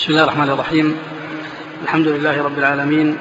بسم الله الرحمن الرحيم. الحمد لله رب العالمين،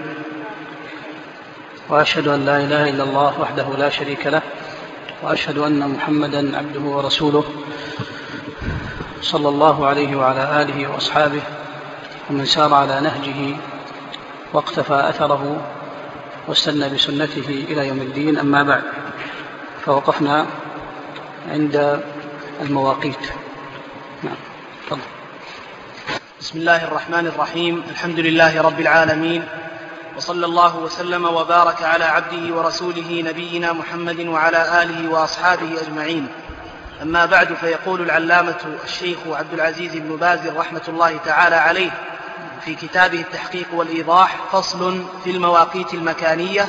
وأشهد أن لا إله إلا الله وحده لا شريك له، وأشهد أن محمدا عبده ورسوله صلى الله عليه وعلى آله وأصحابه ومن سار على نهجه واقتفى أثره واستنى بسنته إلى يوم الدين. أما بعد، فوقفنا عند المواقيت. نعم، تفضل. بسم الله الرحمن الرحيم. الحمد لله رب العالمين، وصلى الله وسلم وبارك على عبده ورسوله نبينا محمد وعلى آله وأصحابه أجمعين. أما بعد، فيقول العلامة الشيخ عبد العزيز بن باز رحمة الله تعالى عليه في كتابه التحقيق والإيضاح: فصل في المواقيت المكانية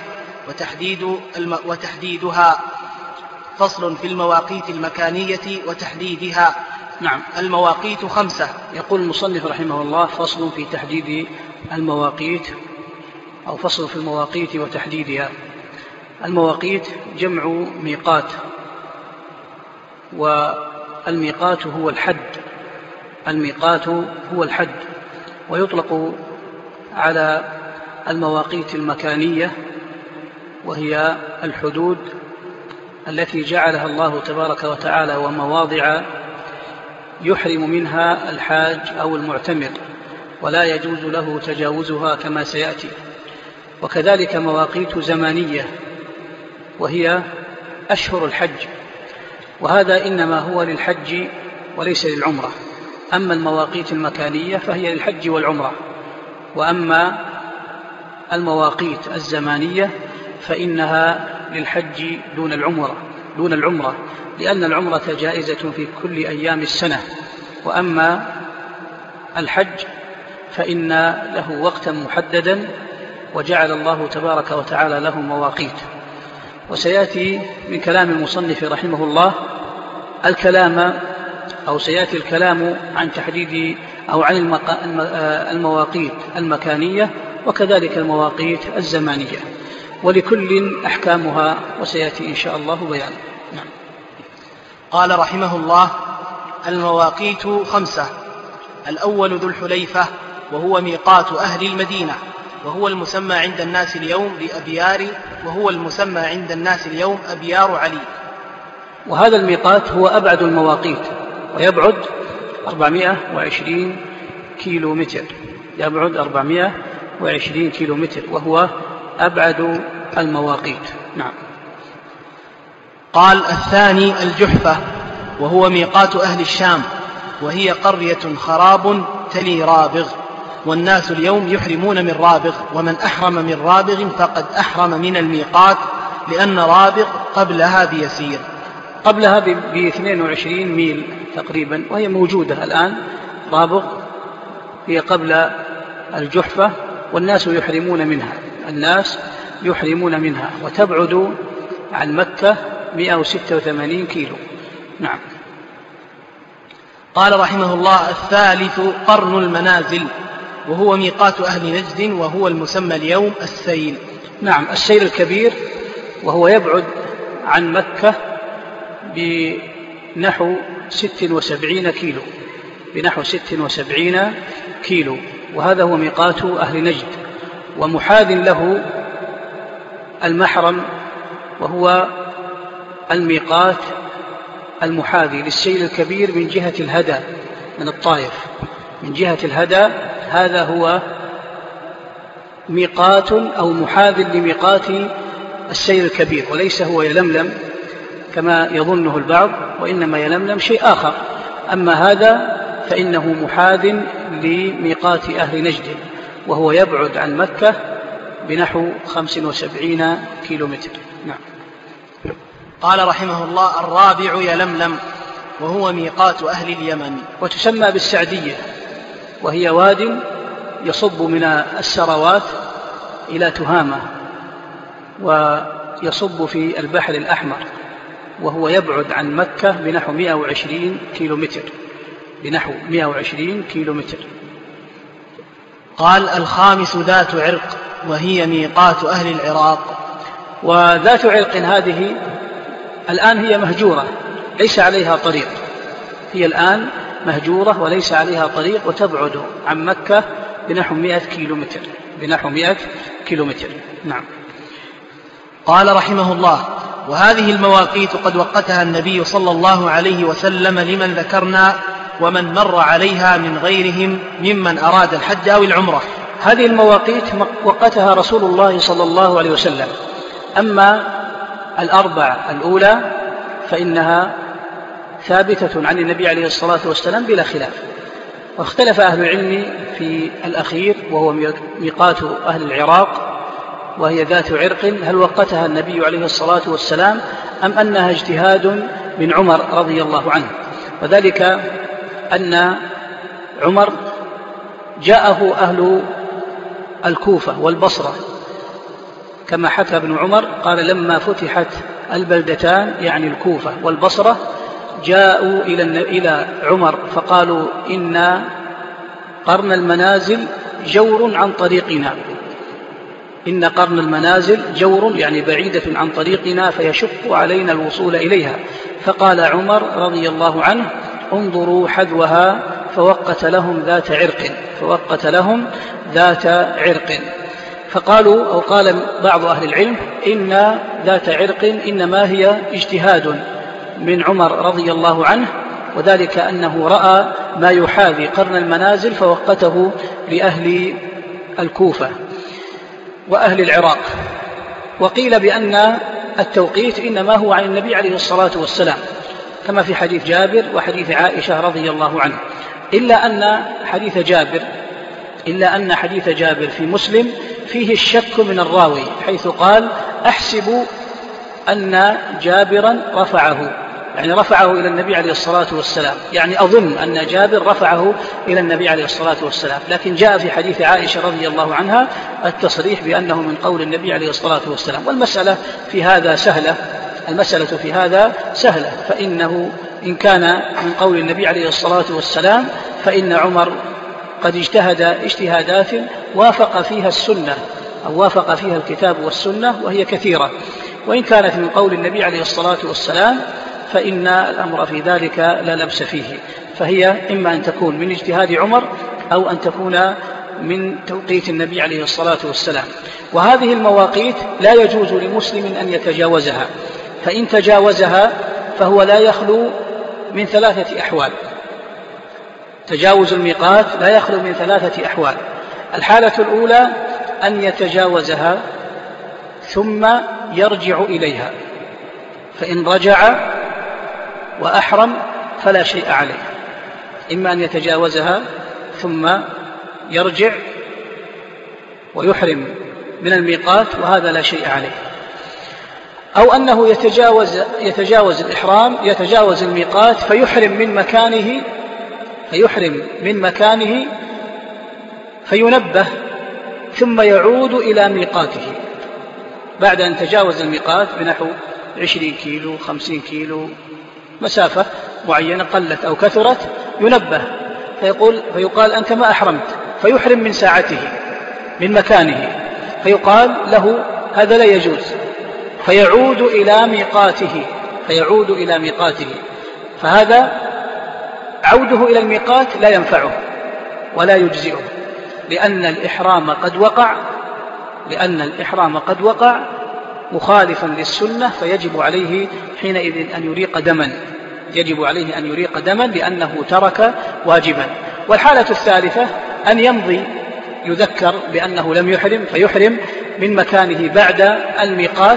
وتحديدها. فصل في المواقيت المكانية وتحديدها. نعم. المواقيت 5. يقول المصنف رحمه الله: فصل في تحديد المواقيت، أو فصل في المواقيت وتحديدها. المواقيت جمع ميقات، والميقات هو الحد. الميقات هو الحد، ويطلق على المواقيت المكانية، وهي الحدود التي جعلها الله تبارك وتعالى ومواضع يحرم منها الحاج أو المعتمر، ولا يجوز له تجاوزها كما سيأتي. وكذلك مواقيت زمانية، وهي أشهر الحج، وهذا إنما هو للحج وليس للعمرة. أما المواقيت المكانية فهي للحج والعمرة، وأما المواقيت الزمانية فإنها للحج دون العمرة، لأن العمرة جائزة في كل أيام السنة، وأما الحج فإن له وقتا محددا، وجعل الله تبارك وتعالى له مواقيت. وسيأتي من كلام المصنف رحمه الله سيأتي الكلام عن تحديد أو عن المواقيت المكانية، وكذلك المواقيت الزمانية، ولكل أحكامها، وسيأتي إن شاء الله بيان. نعم. قال رحمه الله: المواقيت 5. الأول ذو الحليفة، وهو ميقات أهل المدينة، وهو المسمى عند الناس اليوم أبيار علي. وهذا الميقات هو أبعد المواقيت، ويبعد 420 كيلو متر. يبعد 420 كيلو متر، وهو أبعد المواقيت. نعم. قال: الثاني الجحفة، وهو ميقات أهل الشام، وهي قرية خراب تلي رابغ، والناس اليوم يحرمون من رابغ، ومن أحرم من رابغ فقد أحرم من الميقات، لأن رابغ قبلها بيسير. قبلها ب22 ميل تقريبا، وهي موجودة الآن. رابغ هي قبل الجحفة، والناس يحرمون منها، وتبعد عن مكة 186 كيلو. نعم. قال رحمه الله: الثالث قرن المنازل، وهو ميقات أهل نجد، وهو المسمى اليوم السيل. نعم، السيل الكبير، وهو يبعد عن مكة بنحو 76 كيلو. وهذا هو ميقات أهل نجد. ومحاذ له المحرم، وهو الميقات المحاذي للسيل الكبير من جهة الهدى، من الطائف، من جهة الهدى. هذا هو ميقات أو محاذ لميقات السيل الكبير، وليس هو يلملم كما يظنه البعض، وإنما يلملم شيء آخر. أما هذا فإنه محاذ لميقات أهل نجد، وهو يبعد عن مكة بنحو 75 كيلو متر. نعم. قال رحمه الله: الرابع يلملم، وهو ميقات أهل اليمن. وتسمى بالسعدية، وهي واد يصب من السروات إلى تهامة، ويصب في البحر الأحمر، وهو يبعد عن مكة بنحو 120 كيلو متر. قال: الخامس ذات عرق، وهي ميقات أهل العراق. وذات عرق هذه الآن هي مهجورة، ليس عليها طريق. هي الآن مهجورة وليس عليها طريق، وتبعد عن مكة بنحو 100 كيلومتر. نعم. قال رحمه الله: وهذه المواقيت قد وقتها النبي صلى الله عليه وسلم لمن ذكرنا ومن مر عليها من غيرهم ممن أراد الحج أو العمرة. هذه المواقيت وقتها رسول الله صلى الله عليه وسلم. أما الأربع الأولى فإنها ثابتة عن النبي عليه الصلاة والسلام بلا خلاف. واختلف أهل العلم في الأخير وهو ميقات أهل العراق وهي ذات عرق، هل وقتها النبي عليه الصلاة والسلام أم أنها اجتهاد من عمر رضي الله عنه. وذلك أن عمر جاءه أهل الكوفة والبصرة كما حكى ابن عمر، قال: لما فتحت البلدتان يعني الكوفة والبصرة جاءوا إلى عمر فقالوا: إن قرن المنازل جور عن طريقنا، إن قرن المنازل جور يعني بعيدة عن طريقنا فيشق علينا الوصول إليها. فقال عمر رضي الله عنه: انظروا حذوها، فوقت لهم ذات عرق. فقالوا أو قال بعض أهل العلم إن ذات عرق إنما هي اجتهاد من عمر رضي الله عنه، وذلك أنه رأى ما يحاذي قرن المنازل فوقته لأهل الكوفة وأهل العراق. وقيل بأن التوقيت إنما هو عن النبي عليه الصلاة والسلام كما في حديث جابر وحديث عائشة رضي الله عنه، إلا أن حديث جابر في مسلم فيه الشك من الراوي، حيث قال: أحسب أن جابرا رفعه إلى النبي عليه الصلاة والسلام، يعني أظن أن جابر رفعه إلى النبي عليه الصلاة والسلام. لكن جاء في حديث عائشة رضي الله عنها التصريح بأنه من قول النبي عليه الصلاة والسلام. والمسألة في هذا سهلة، فإنه إن كان من قول النبي عليه الصلاة والسلام فإن عمر قد اجتهد اجتهادات وافق فيها السنة أو وافق فيها الكتاب والسنة وهي كثيرة، وإن كانت من قول النبي عليه الصلاة والسلام فإن الأمر في ذلك لا لبس فيه، فهي إما أن تكون من اجتهاد عمر أو أن تكون من توقيت النبي عليه الصلاة والسلام. وهذه المواقيت لا يجوز لمسلم أن يتجاوزها، فإن تجاوزها فهو لا يخلو من 3 أحوال. تجاوز الميقات لا يخلو من 3 أحوال. الحالة الأولى أن يتجاوزها ثم يرجع إليها، فإن رجع وأحرم فلا شيء عليه. إما أن يتجاوزها ثم يرجع ويحرم من الميقات وهذا لا شيء عليه، أو أنه يتجاوز الإحرام، يتجاوز الميقات فيحرم من مكانه فينبه ثم يعود إلى ميقاته بعد أن تجاوز الميقات بنحو 20 كيلو 50 كيلو، مسافة معينة قلت أو كثرت، ينبه فيقال: أنت ما أحرمت، فيحرم من ساعته من مكانه، فيقال له: هذا لا يجوز، فيعود إلى ميقاته. فهذا عوده إلى الميقات لا ينفعه ولا يجزئه، لأن الإحرام قد وقع مخالفا للسنة، فيجب عليه حينئذ أن يريق دما لأنه ترك واجبا. والحالة الثالثة أن يمضي يذكر بأنه لم يحرم فيحرم من مكانه بعد الميقات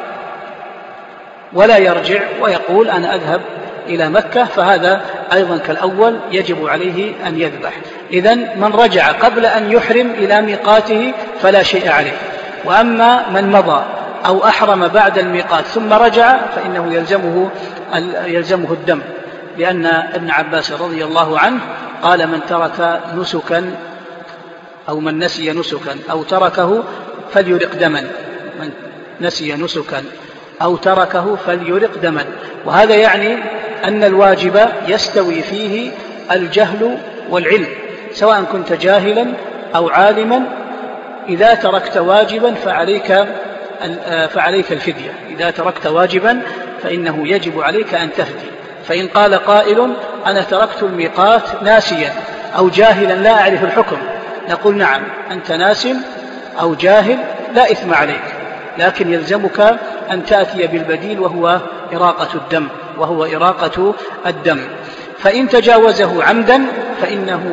ولا يرجع ويقول: أنا أذهب إلى مكة، فهذا أيضا كالأول يجب عليه أن يذبح. إذن من رجع قبل أن يحرم إلى ميقاته فلا شيء عليه. وأما من مضى أو أحرم بعد الميقات ثم رجع فإنه يلزمه الدم، لأن ابن عباس رضي الله عنه قال: من ترك نسكا أو من نسي نسكا أو تركه فليرق دما، وهذا يعني أن الواجب يستوي فيه الجهل والعلم، سواء كنت جاهلا أو عالما. إذا تركت واجبا فعليك الفدية، إذا تركت واجبا فإنه يجب عليك أن تفدي. فإن قال قائل: أنا تركت الميقات ناسيا أو جاهلا لا أعرف الحكم، نقول نعم أنت ناس أو جاهل لا إثم عليك، لكن يلزمك أن تأتي بالبديل وهو إراقة الدم. فإن تجاوزه عمدا فإنه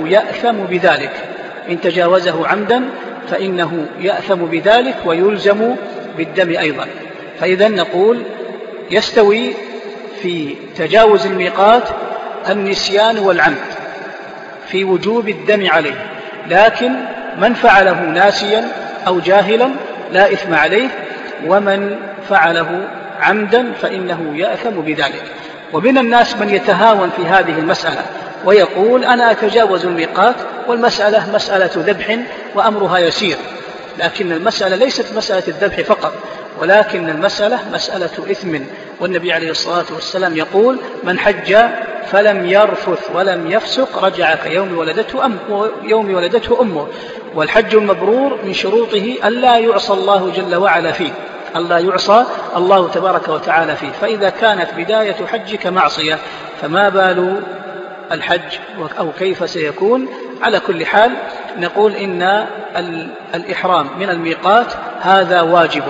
يأثم بذلك ويلزم بالدم أيضا. فإذا نقول يستوي في تجاوز الميقات النسيان والعمد في وجوب الدم عليه، لكن من فعله ناسيا أو جاهلا لا إثم عليه، ومن فعله عمدا فإنه يأثم بذلك. ومن الناس من يتهاون في هذه المسألة ويقول أنا أتجاوز الميقات والمسألة مسألة ذبح وأمرها يسير، لكن المسألة ليست مسألة الذبح فقط، ولكن المسألة مسألة إثم. والنبي عليه الصلاة والسلام يقول من حج فلم يرفث ولم يفسق رجع كيوم ولدته أمه. والحج المبرور من شروطه ألا يعصى الله جل وعلا فيه، ألا يعصى الله تبارك وتعالى فيه. فإذا كانت بداية حجك معصية فما بال الحج أو كيف سيكون؟ على كل حال نقول إن الإحرام من الميقات هذا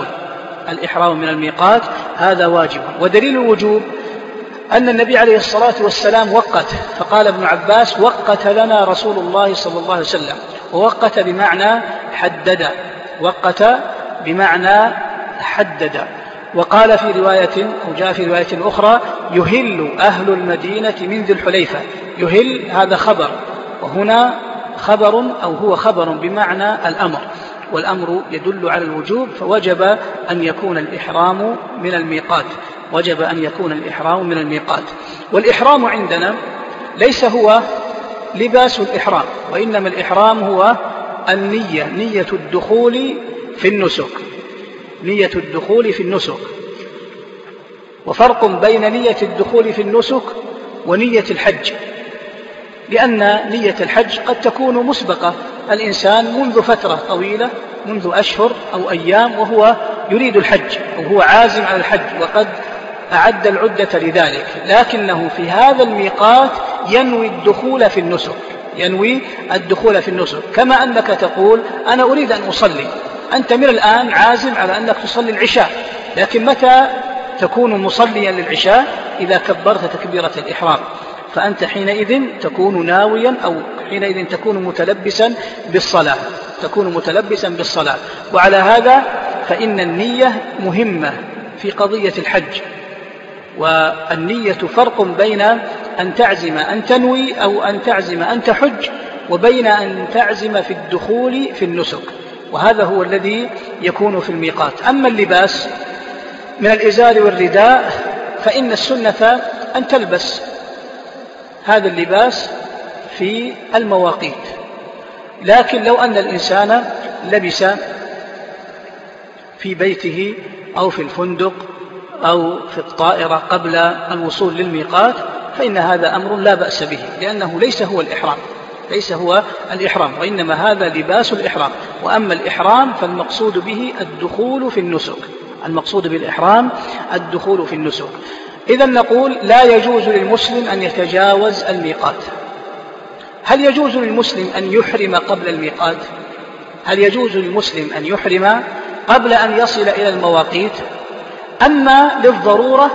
واجب. ودليل الوجوب أن النبي عليه الصلاة والسلام وقت، فقال ابن عباس وقت لنا رسول الله صلى الله عليه وسلم، ووقت بمعنى حدد. وقال في رواية أو جاء في رواية أخرى يهل أهل المدينة من ذي الحليفة. يهل هذا خبر، وهنا هو خبر بمعنى الأمر، والأمر يدل على الوجوب، فوجب أن يكون الإحرام من الميقات. والإحرام عندنا ليس هو لباس الإحرام، وإنما الإحرام هو نية الدخول في النسك. وفرق بين نية الدخول في النسك ونية الحج، لأن نية الحج قد تكون مسبقة، الإنسان منذ فترة طويلة، منذ أشهر أو أيام وهو يريد الحج وهو عازم على الحج وقد أعد العدة لذلك، لكنه في هذا الميقات ينوي الدخول في النسك، كما أنك تقول أنا أريد أن أصلي، أنت من الآن عازم على أنك تصلي العشاء، لكن متى تكون مصليا للعشاء؟ إذا كبرت تكبيرة الإحرام، فأنت حينئذ تكون ناويا أو حينئذ تكون متلبسا بالصلاة. وعلى هذا فإن النية مهمة في قضية الحج، والنية فرق بين أن تعزم أن تنوي أو أن تعزم أن تحج، وبين أن تعزم في الدخول في النسك، وهذا هو الذي يكون في الميقات. أما اللباس من الإزار والرداء فإن السنة أن تلبس هذا اللباس في المواقيت، لكن لو أن الإنسان لبس في بيته أو في الفندق أو في الطائرة قبل الوصول للميقات فإن هذا أمر لا بأس به، لأنه ليس هو الإحرام، وإنما هذا لباس الإحرام. وأما الإحرام فالمقصود به الدخول في النسك. إذن نقول لا يجوز للمسلم أن يتجاوز الميقات. هل يجوز للمسلم أن يحرم قبل الميقات؟ هل يجوز للمسلم أن يحرم قبل أن يصل إلى المواقيت؟ أما للضرورة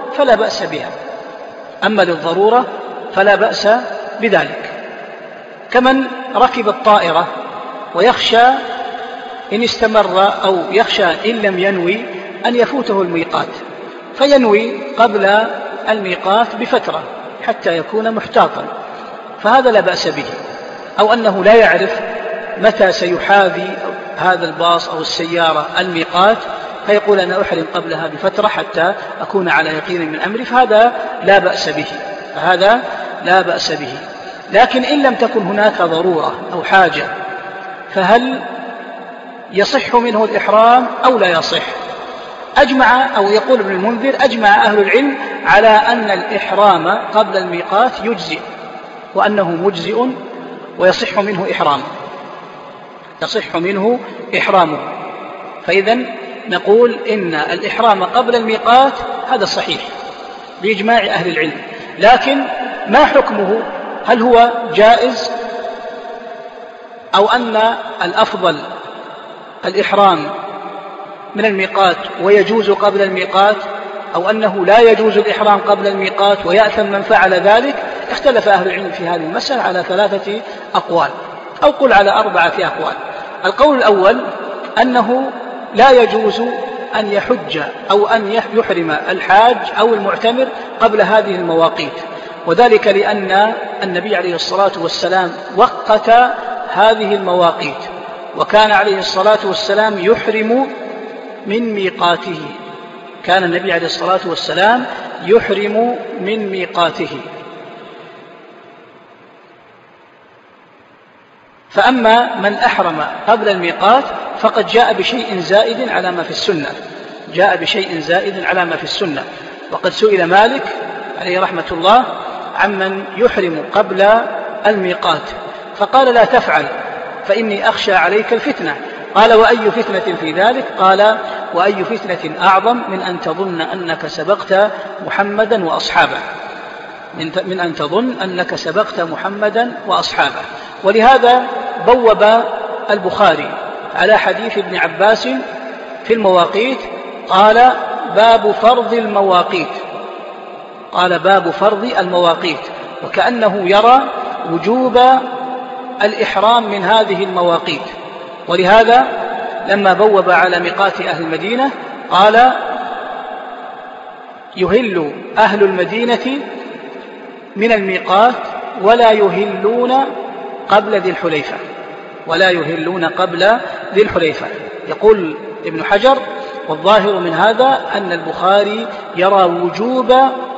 فلا بأس بذلك، كمن ركب الطائرة ويخشى إن استمر أو يخشى إن لم ينوي أن يفوته الميقات، فينوي قبل الميقات بفترة حتى يكون محتاطا، فهذا لا بأس به. أو أنه لا يعرف متى سيحاذي هذا الباص أو السيارة الميقات، فيقول أنا أحرم قبلها بفترة حتى أكون على يقين من أمري، فهذا لا بأس به. لكن إن لم تكن هناك ضرورة أو حاجة فهل يصح منه الإحرام أو لا يصح؟ يقول ابن المنذر أجمع أهل العلم على أن الإحرام قبل الميقات يجزئ، وأنه مجزئ ويصح منه إحرامه. فإذا نقول إن الإحرام قبل الميقات هذا صحيح بإجماع أهل العلم، لكن ما حكمه؟ هل هو جائز أو أن الأفضل الإحرام من الميقات ويجوز قبل الميقات، أو أنه لا يجوز الإحرام قبل الميقات ويأثم من فعل ذلك؟ اختلف أهل العلم في هذه المسألة على 3 أقوال، أو قل على 4 أقوال. القول الأول أنه لا يجوز أن يحج أو أن يحرم الحاج أو المعتمر قبل هذه المواقيت، وذلك لأن النبي عليه الصلاة والسلام وقت هذه المواقيت، وكان عليه الصلاة والسلام يحرم من ميقاته، كان النبي عليه الصلاة والسلام يحرم من ميقاته. فأما من أحرم قبل الميقات فقد جاء بشيء زائد على ما في السنة، جاء بشيء زائد على ما في السنة. وقد سئل مالك عليه رحمة الله عمن يحرم قبل الميقات فقال: لا تفعل فإني أخشى عليك الفتنة. قال: وأي فتنة في ذلك؟ قال: وأي فتنة أعظم من أن تظن أنك سبقت محمدا وأصحابه، من أن تظن أنك سبقت محمدا وأصحابه. ولهذا بوب البخاري على حديث ابن عباس في المواقيت، قال: باب فرض المواقيت، قال: باب فرض المواقيت، وكأنه يرى وجوب الإحرام من هذه المواقيت. ولهذا لما بوب على ميقات أهل المدينة قال: يهل أهل المدينة من الميقات ولا يهلون قبل ذي الحليفة، ولا يهلون قبل ذي الحليفة. يقول ابن حجر: والظاهر من هذا أن البخاري يرى وجوب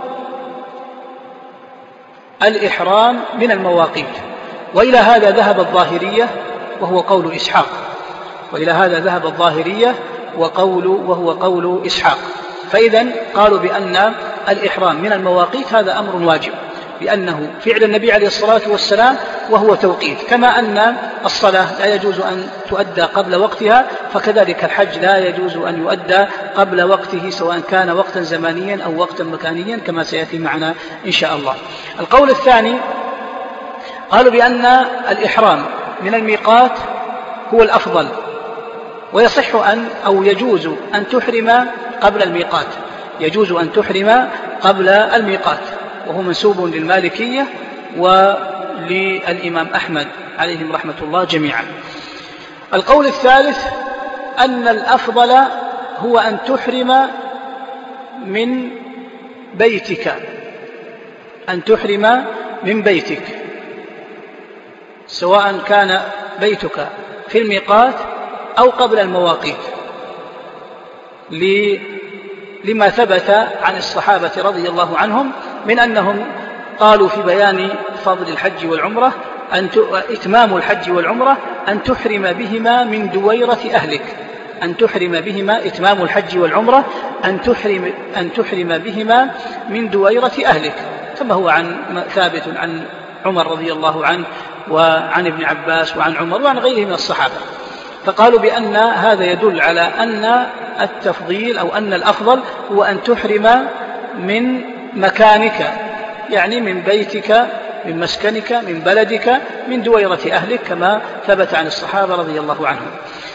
الإحرام من المواقيت، وإلى هذا ذهب الظاهرية وهو قول إسحاق، وإلى هذا ذهب الظاهرية وهو قول إسحاق. فإذن قالوا بأن الإحرام من المواقيت هذا أمر واجب، لأنه فعل النبي عليه الصلاة والسلام وهو توقيت، كما أن الصلاة لا يجوز أن تؤدى قبل وقتها، فكذلك الحج لا يجوز أن يؤدى قبل وقته، سواء كان وقتا زمانيا أو وقتا مكانيا، كما سيأتي معنا إن شاء الله. القول الثاني قالوا بأن الإحرام من الميقات هو الأفضل، ويصح أو يجوز أن تحرم قبل الميقات، يجوز أن تحرم قبل الميقات، وهو منسوب للمالكية وللإمام أحمد عليهم رحمة الله جميعا. القول الثالث أن الأفضل هو أن تحرم من بيتك، أن تحرم من بيتك، سواء كان بيتك في الميقات أو قبل المواقيت، لما ثبت عن الصحابة رضي الله عنهم من أنهم قالوا في بيان فضل الحج والعمرة إتمام الحج والعمرة أن تحرم بهما من دويرة أهلك، أن تحرم بهما إتمام الحج والعمرة أن تحرم بهما من دويرة أهلك، كما هو ثابت عن عمر رضي الله عنه وعن ابن عباس وعن عمر وعن غيره من الصحابة. فقالوا بأن هذا يدل على أن التفضيل أو أن الأفضل هو أن تحرم من مكانك، يعني من بيتك، من مسكنك، من بلدك، من دويرة أهلك، كما ثبت عن الصحابة رضي الله عنهم.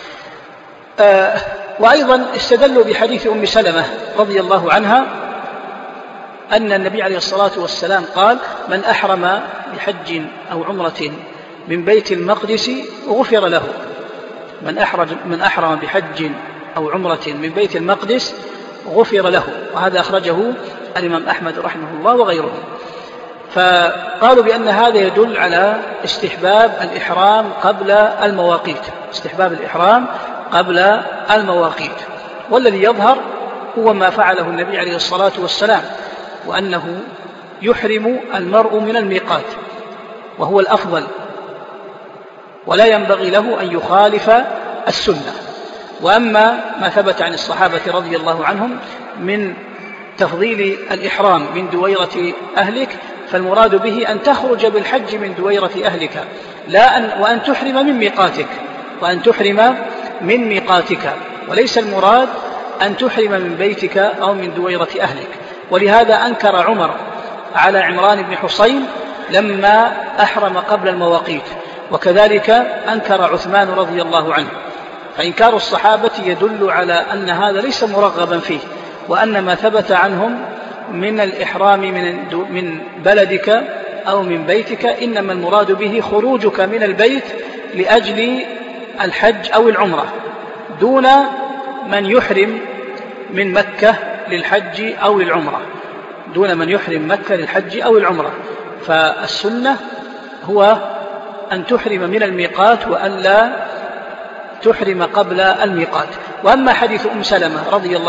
وأيضا استدلوا بحديث أم سلمة رضي الله عنها أن النبي عليه الصلاة والسلام قال: من أحرم بحج أو عمرة من بيت المقدس غفر له، من أحرم بحج أو عمرة من بيت المقدس غفر له. وهذا أخرجه الإمام أحمد رحمه الله وغيره. فقالوا بأن هذا يدل على استحباب الإحرام قبل المواقيت، استحباب الإحرام قبل المواقيت. والذي يظهر هو ما فعله النبي عليه الصلاة والسلام، وأنه يحرم المرء من الميقات، وهو الأفضل، ولا ينبغي له أن يخالف السنة. وأما ما ثبت عن الصحابة رضي الله عنهم من تفضيل الإحرام من دويرة أهلك، فالمراد به أن تخرج بالحج من دويرة أهلك، وأن تحرم من ميقاتك، وأن تحرم من ميقاتك، وليس المراد أن تحرم من بيتك أو من دويرة أهلك. ولهذا أنكر عمر على عمران بن حصين لما أحرم قبل المواقيت، وكذلك أنكر عثمان رضي الله عنه. فإنكار الصحابة يدل على أن هذا ليس مرغبا فيه، وأن ما ثبت عنهم من الإحرام من بلدك أو من بيتك إنما المراد به خروجك من البيت لأجل الحج أو العمرة، دون من يحرم من مكة للحج أو العمرة، دون من يحرم مكة للحج أو العمرة. فالسنة هو أن تحرم من الميقات وأن لا تحرم قبل الميقات. وأما حديث أم سلمة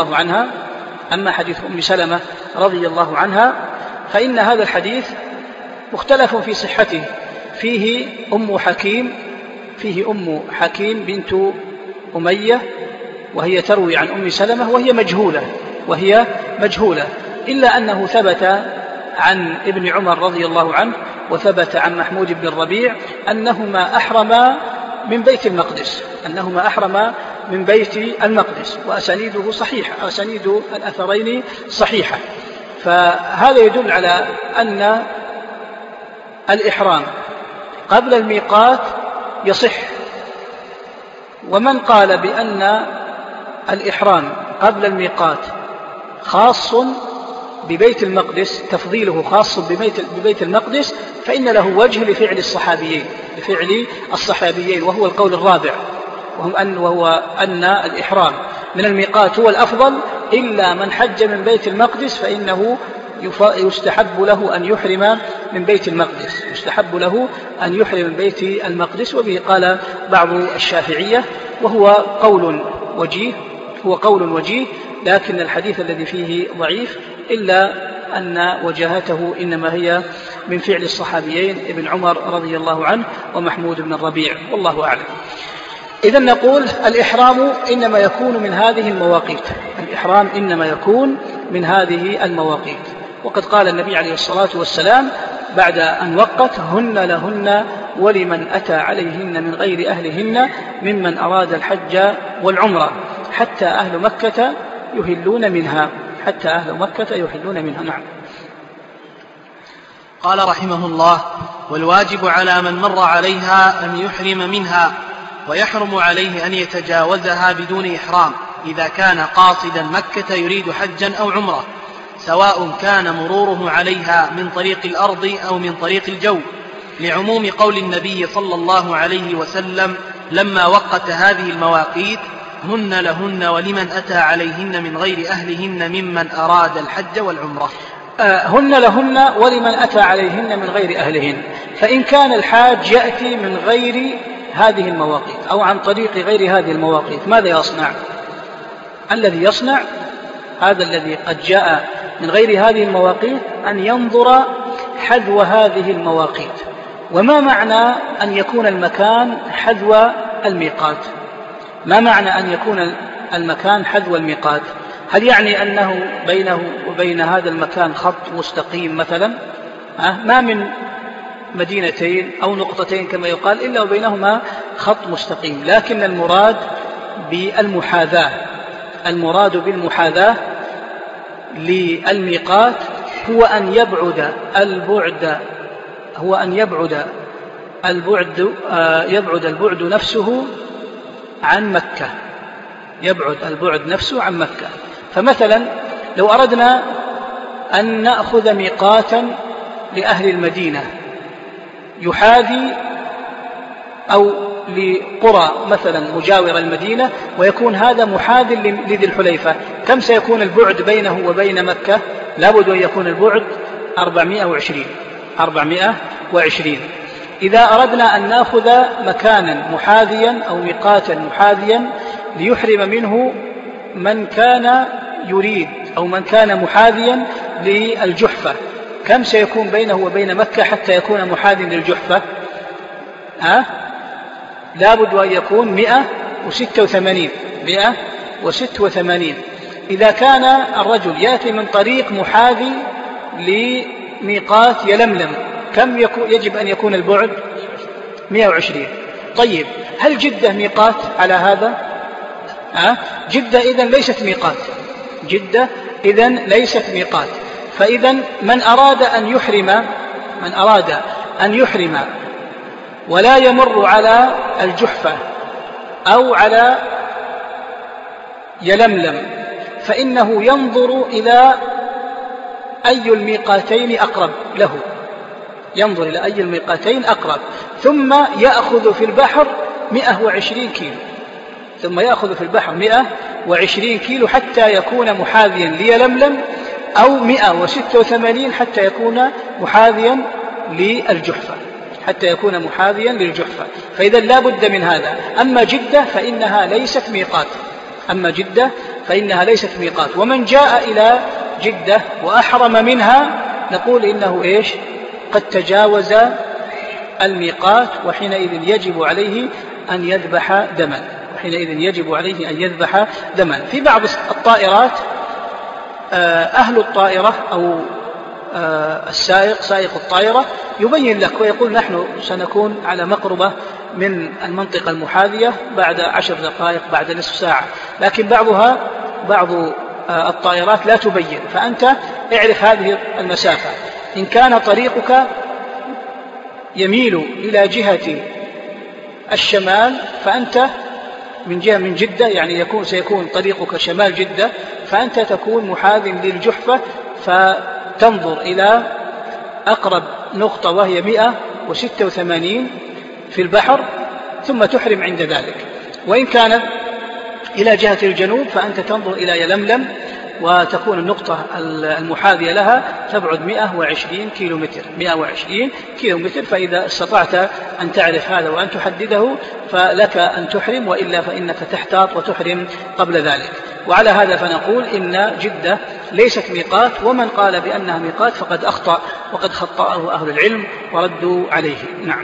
رضي الله عنها فإن هذا الحديث مختلف في صحته. فيه أم حكيم بنت أمية، وهي تروي عن أم سلمة وهي مجهولة، إلا أنه ثبت عن ابن عمر رضي الله عنه وثبت عن محمود بن الربيع أنهما أحرما من بيت المقدس، وأسانيده صحيحة، أسانيد الأثرين صحيحة. فهذا يدل على أن الإحرام قبل الميقات يصح. ومن قال بأن الإحرام قبل الميقات خاص ببيت المقدس، تفضيله خاص ببيت المقدس، فإن له وجه لفعل الصحابيين، وهو القول الرابع، وهو أن الإحرام من الميقات هو الأفضل، إلا من حج من بيت المقدس فإنه يستحب له أن يحرم من بيت المقدس، وبه قال بعض الشافعية، وهو قول وجيه، لكن الحديث الذي فيه ضعيف، إلا أن وجاهته إنما هي من فعل الصحابيين ابن عمر رضي الله عنه ومحمود بن الربيع، والله أعلم. إذن نقول الإحرام إنما يكون من هذه المواقيت، وقد قال النبي عليه الصلاة والسلام بعد أن وقت: هن لهن ولمن أتى عليهن من غير أهلهن ممن أراد الحج والعمرة حتى أهل مكة يهلون منها. نعم. قال رحمه الله: والواجب على من مر عليها أن يحرم منها، ويحرم عليه أن يتجاوزها بدون إحرام إذا كان قاصدا مكة يريد حجا أو عمرة، سواء كان مروره عليها من طريق الأرض أو من طريق الجو، لعموم قول النبي صلى الله عليه وسلم لما وقت هذه المواقيت: هن لهن ولمن أتى عليهن من غير أهلهن ممن أراد الحج والعمرة. هن لهن ولمن أتى عليهن من غير أهلهن. فإن كان الحاج يأتي من غير هذه المواقيت أو عن طريق غير هذه المواقيت، ماذا يصنع؟ الذي يصنع هذا الذي قد جاء من غير هذه المواقيت أن ينظر حذو هذه المواقيت. وما معنى أن يكون المكان حذو الميقات؟ هل يعني أنه بينه وبين هذا المكان خط مستقيم مثلا؟ ما من مدينتين أو نقطتين كما يقال إلا وبينهما خط مستقيم، لكن المراد بالمحاذاة للميقات هو أن يبعد البعد نفسه عن مكة. فمثلا لو أردنا أن نأخذ ميقاتا لأهل المدينة يحاذي أو لقرى مثلا مجاورة المدينة، ويكون هذا محاذ لذي الحليفة، كم سيكون البعد بينه وبين مكة؟ لابد أن يكون البعد 420. إذا أردنا أن نأخذ مكانا محاذيا أو ميقاتا محاذيا ليحرم منه من كان يريد أو من كان محاذيا للجحفة، كم سيكون بينه وبين مكة حتى يكون محاذيا للجحفة؟ لابد أن يكون 186. إذا كان الرجل يأتي من طريق محاذي لميقات يلملم، كم يجب أن يكون البعد؟ 120. طيب، هل جدة ميقات على هذا؟ جدة إذن ليست ميقات. فإذا من أراد أن يحرم ولا يمر على الجحفة أو على يلملم فإنه ينظر إلى أي الميقاتين أقرب له، ينظر إلى أي الميقاتين أقرب، ثم يأخذ في البحر 120 كيلو، ثم يأخذ في البحر 120 كيلو حتى يكون محاذيا ليلملم، أو 186 حتى يكون محاذيا للجحفة، حتى يكون محاذيا للجحفة. فإذا لا بد من هذا. أما جدة فإنها ليست ميقات، ومن جاء إلى جدة وأحرم منها نقول إنه قد تجاوز الميقات، وحينئذ يجب عليه أن يذبح دما. في بعض الطائرات أهل الطائرة أو سائق الطائرة يبين لك ويقول نحن سنكون على مقربة من المنطقة المحاذية بعد 10 دقائق، بعد نصف ساعة، لكن بعض الطائرات لا تبين، فأنت اعرف هذه المسافة. إن كان طريقك يميل إلى جهة الشمال فأنت من جدة، يعني سيكون طريقك شمال جدة، فأنت تكون محاذ للجحفة، فتنظر إلى أقرب نقطة وهي 186 في البحر، ثم تحرم عند ذلك. وإن كان إلى جهة الجنوب فأنت تنظر إلى يلملم، وتكون النقطة المحاذية لها تبعد 120 كيلومتر. فإذا استطعت أن تعرف هذا وأن تحدده فلك أن تحرم، وإلا فإنك تحتاط وتحرم قبل ذلك. وعلى هذا فنقول إن جدة ليست ميقات، ومن قال بأنها ميقات فقد أخطأ، وقد خطأه أهل العلم وردوا عليه. نعم.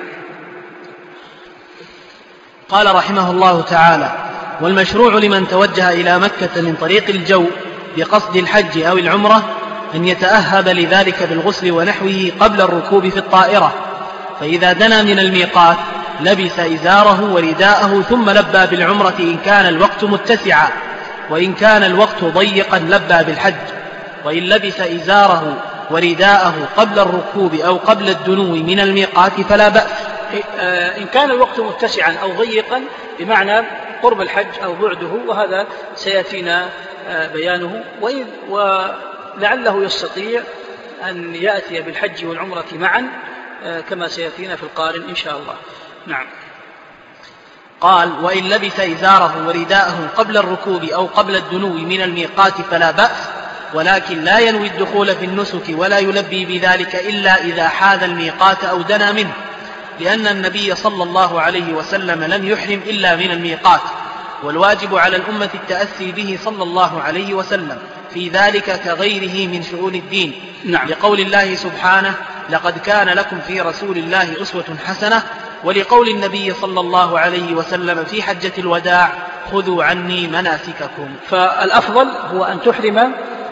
قال رحمه الله تعالى: والمشروع لمن توجه إلى مكة من طريق الجو بقصد الحج أو العمرة أن يتأهب لذلك بالغسل ونحوه قبل الركوب في الطائرة، فإذا دنا من الميقات لبس إزاره ورداءه ثم لبى بالعمرة إن كان الوقت متسعا، وإن كان الوقت ضيقا لبى بالحج. وإن لبس إزاره ورداءه قبل الركوب أو قبل الدنو من الميقات فلا بأس. إن كان الوقت متسعا أو ضيقا بمعنى قرب الحج أو بعده، وهذا سيأتينا بيانه، ولعله يستطيع أن يأتي بالحج والعمرة معا كما سيأتينا في القارن إن شاء الله. نعم. قال: وإن لبس إزاره ورداءه قبل الركوب أو قبل الدنو من الميقات فلا بأس، ولكن لا ينوي الدخول في النسك ولا يلبي بذلك إلا إذا حاذ الميقات أو دنا منه، لأن النبي صلى الله عليه وسلم لم يحرم إلا من الميقات، والواجب على الأمة التأسي به صلى الله عليه وسلم في ذلك كغيره من شؤون الدين. نعم. لقول الله سبحانه: لقد كان لكم في رسول الله أسوة حسنة، ولقول النبي صلى الله عليه وسلم في حجة الوداع: خذوا عني مناسككم. فالأفضل هو أن تحرم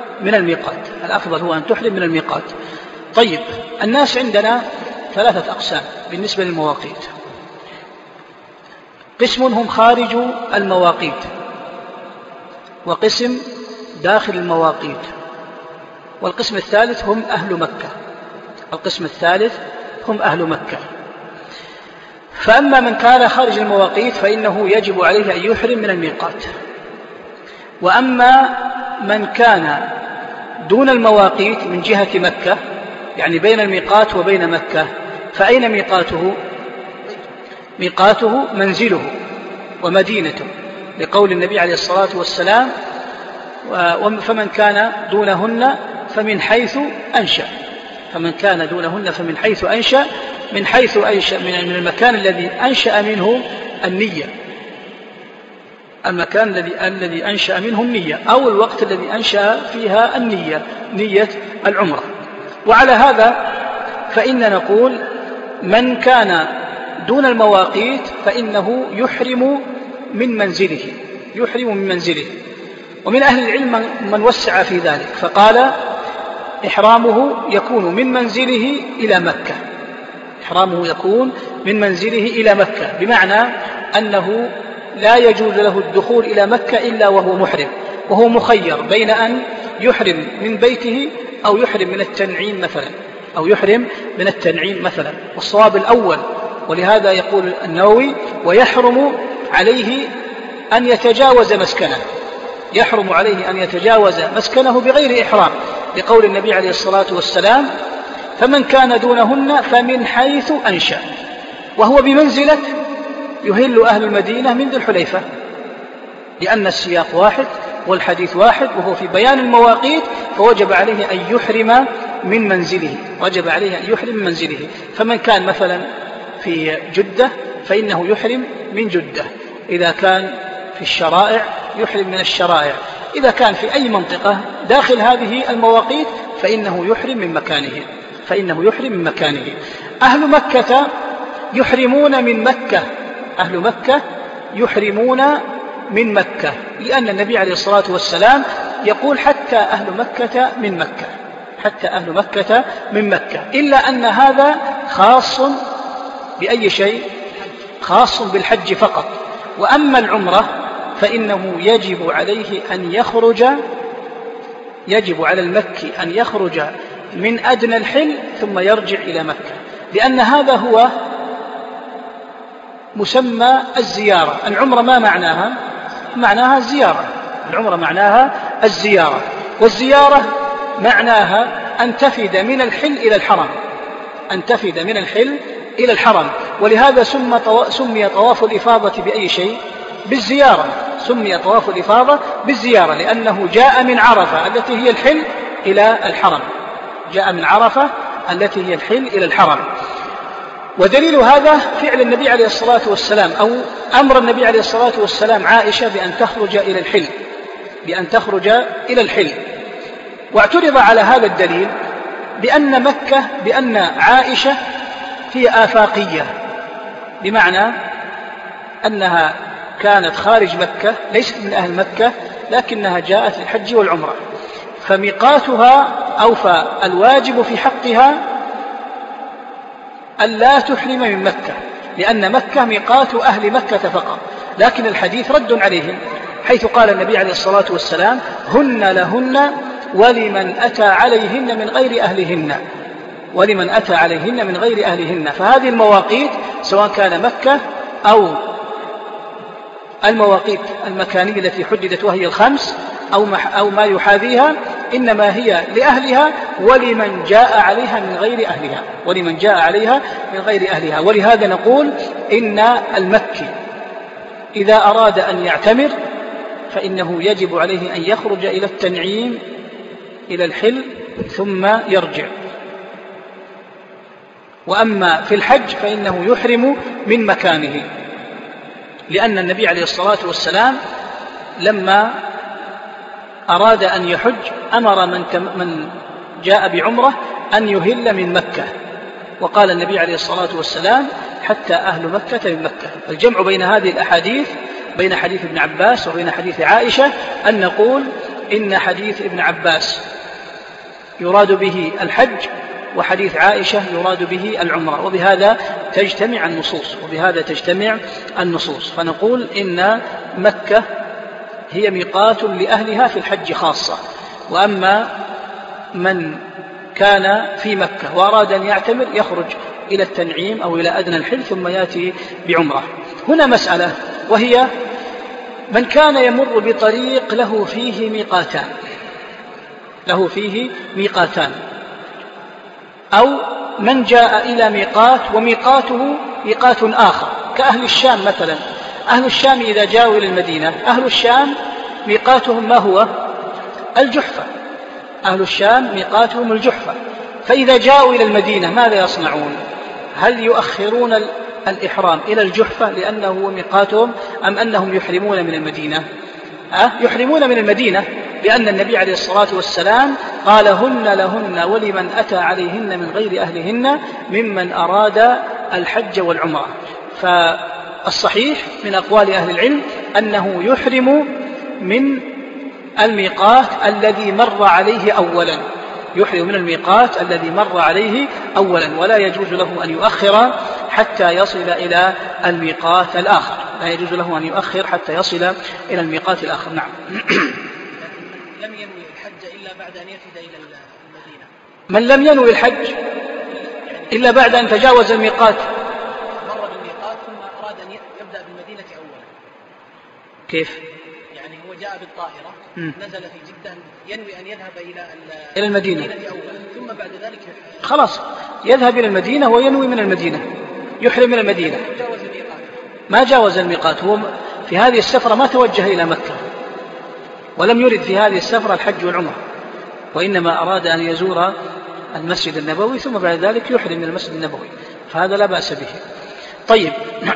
من الميقات. طيب، الناس عندنا 3 أقسام بالنسبة للمواقيت. قسم هم خارج المواقيت، وقسم داخل المواقيت، والقسم الثالث هم أهل مكة. فأما من كان خارج المواقيت فإنه يجب عليه أن يحرم من الميقات. وأما من كان دون المواقيت من جهة مكة، يعني بين الميقات وبين مكة، فأين ميقاته؟ ميقاته منزله ومدينته، لقول النبي عليه الصلاة والسلام: فمن كان دونهن فمن حيث أنشأ. من حيث أنشأ من المكان الذي أنشأ منه النية، الذي أنشأ منه النية، أو الوقت الذي أنشأ فيها نية العمرة. وعلى هذا فإن نقول من كان دون المواقيت فإنه يحرم من منزله. ومن أهل العلم من وسع في ذلك فقال: إحرامه يكون من منزله إلى مكة، بمعنى أنه لا يجوز له الدخول إلى مكة إلا وهو محرم، وهو مخير بين أن يحرم من بيته أو يحرم من التنعيم مثلا، أو يحرم من التنعيم مثلا، والصواب الأول. ولهذا يقول النووي: ويحرم عليه أن يتجاوز مسكنه، يحرم عليه أن يتجاوز مسكنه بغير إحرام، لقول النبي عليه الصلاة والسلام: فمن كان دونهن فمن حيث أنشأ، وهو بمنزلة يهل أهل المدينة من ذي الحليفة، لأن السياق واحد والحديث واحد، وهو في بيان المواقيت، فوجب عليه أن يحرم من منزله، وجب عليه أن يحرم من منزله. فمن كان مثلا في جدة فإنه يحرم من جدة، إذا كان في الشرائع يحرم من الشرائع، إذا كان في أي منطقة داخل هذه المواقيت فإنه يحرم من مكانه، فإنه يحرم من مكانه. أهل مكة يحرمون من مكة، أهل مكة يحرمون من مكة، لأن النبي عليه الصلاة والسلام يقول: حتى أهل مكة من مكة، حتى أهل مكة من مكة، إلا أن هذا خاص بأي شيء؟ خاص بالحج فقط. وأما العمرة فإنه يجب عليه أن يخرج، يجب على المكي أن يخرج من أدنى الحل ثم يرجع إلى مكة، لأن هذا هو مسمى الزيارة. العمرة ما معناها؟ معناها الزيارة، العمرة معناها الزيارة، والزيارة معناها أن تفد من الحل إلى الحرم، أن تفد من الحل إلى الحرم. ولهذا سمي طواف الإفاضة بأي شيء؟ بالزيارة، سمي طواف الإفاضة بالزيارة، لأنه جاء من عرفة التي هي الحل إلى الحرم، جاء من عرفة التي هي الحل إلى الحرم. ودليل هذا فعل النبي عليه الصلاة والسلام، أو أمر النبي عليه الصلاة والسلام عائشة بأن تخرج إلى الحل، بأن تخرج إلى الحل. واعترض على هذا الدليل بأن عائشة هي آفاقية، بمعنى أنها كانت خارج مكة، ليست من أهل مكة، لكنها جاءت للحج والعمرة، فميقاتها أو فالواجب في حقها ألا تحرم من مكة، لأن مكة ميقات أهل مكة فقط. لكن الحديث رد عليهم، حيث قال النبي عليه الصلاة والسلام: هن لهن ولمن أتى عليهن من غير أهلهن، ولمن أتى عليهن من غير أهلهن. فهذه المواقيت سواء كان مكة أو المواقيت المكانية التي حددت وهي الخمس أو ما يحاذيها، إنما هي لأهلها ولمن جاء عليها من غير أهلها، ولمن جاء عليها من غير أهلها. ولهذا نقول إن المكي إذا أراد أن يعتمر فإنه يجب عليه أن يخرج إلى التنعيم إلى الحل ثم يرجع. وأما في الحج فإنه يحرم من مكانه، لأن النبي عليه الصلاة والسلام لما أراد أن يحج أمر من جاء بعمرة أن يهل من مكة، وقال النبي عليه الصلاة والسلام: حتى أهل مكة من مكة. الجمع بين هذه الأحاديث، بين حديث ابن عباس وبين حديث عائشة، أن نقول إن حديث ابن عباس يراد به الحج، وحديث عائشة يراد به العمرة، وبهذا تجتمع النصوص، وبهذا تجتمع النصوص. فنقول إن مكة هي ميقات لأهلها في الحج خاصة، وأما من كان في مكة وأراد أن يعتمر يخرج إلى التنعيم أو إلى أدنى الحل ثم يأتي بعمرة. هنا مسألة، وهي من كان يمر بطريق له فيه ميقاتان، له فيه ميقاتان، أو من جاء إلى ميقات وميقاته ميقات آخر، كأهل الشام مثلا. أهل الشام إذا جاءوا إلى المدينة، أهل الشام ميقاتهم ما هو؟ الجحفة، أهل الشام ميقاتهم الجحفة. فإذا جاءوا إلى المدينة ماذا يصنعون؟ هل يؤخرون الإحرام إلى الجحفة لأنه هو ميقاتهم، أم أنهم يحرمون من المدينة؟ يحرمون من المدينة، لأن النبي عليه الصلاة والسلام قال: هن لهن ولمن أتى عليهن من غير أهلهن ممن أراد الحج والعمرة. فالصحيح من أقوال أهل العلم أنه يحرم من الميقات الذي مر عليه أولا، يحرم من الميقات الذي مر عليه أولا، ولا يجوز له أن يؤخر حتى يصل إلى الميقات الآخر، لا يجوز له أن يؤخر حتى يصل إلى الميقات الآخر. نعم. لم ينوي الحج إلا بعد أن يفد إلى المدينة. من لم ينوي الحج إلا بعد أن تجاوز الميقات مر بالميقات ثم أراد أن يبدأ بالمدينة أولا. كيف؟ يعني هو جاء بالطائرة نزل في جدة ينوي أن يذهب إلى المدينة أولا ثم بعد ذلك خلاص يذهب إلى المدينة وينوي من المدينة، يحرم من المدينة، ما جاوز الميقات. هو في هذه السفرة ما توجه إلى مكة ولم يرد في هذه السفرة الحج والعمرة، وإنما أراد أن يزور المسجد النبوي ثم بعد ذلك يحرم من المسجد النبوي، فهذا لا بأس به. طيب.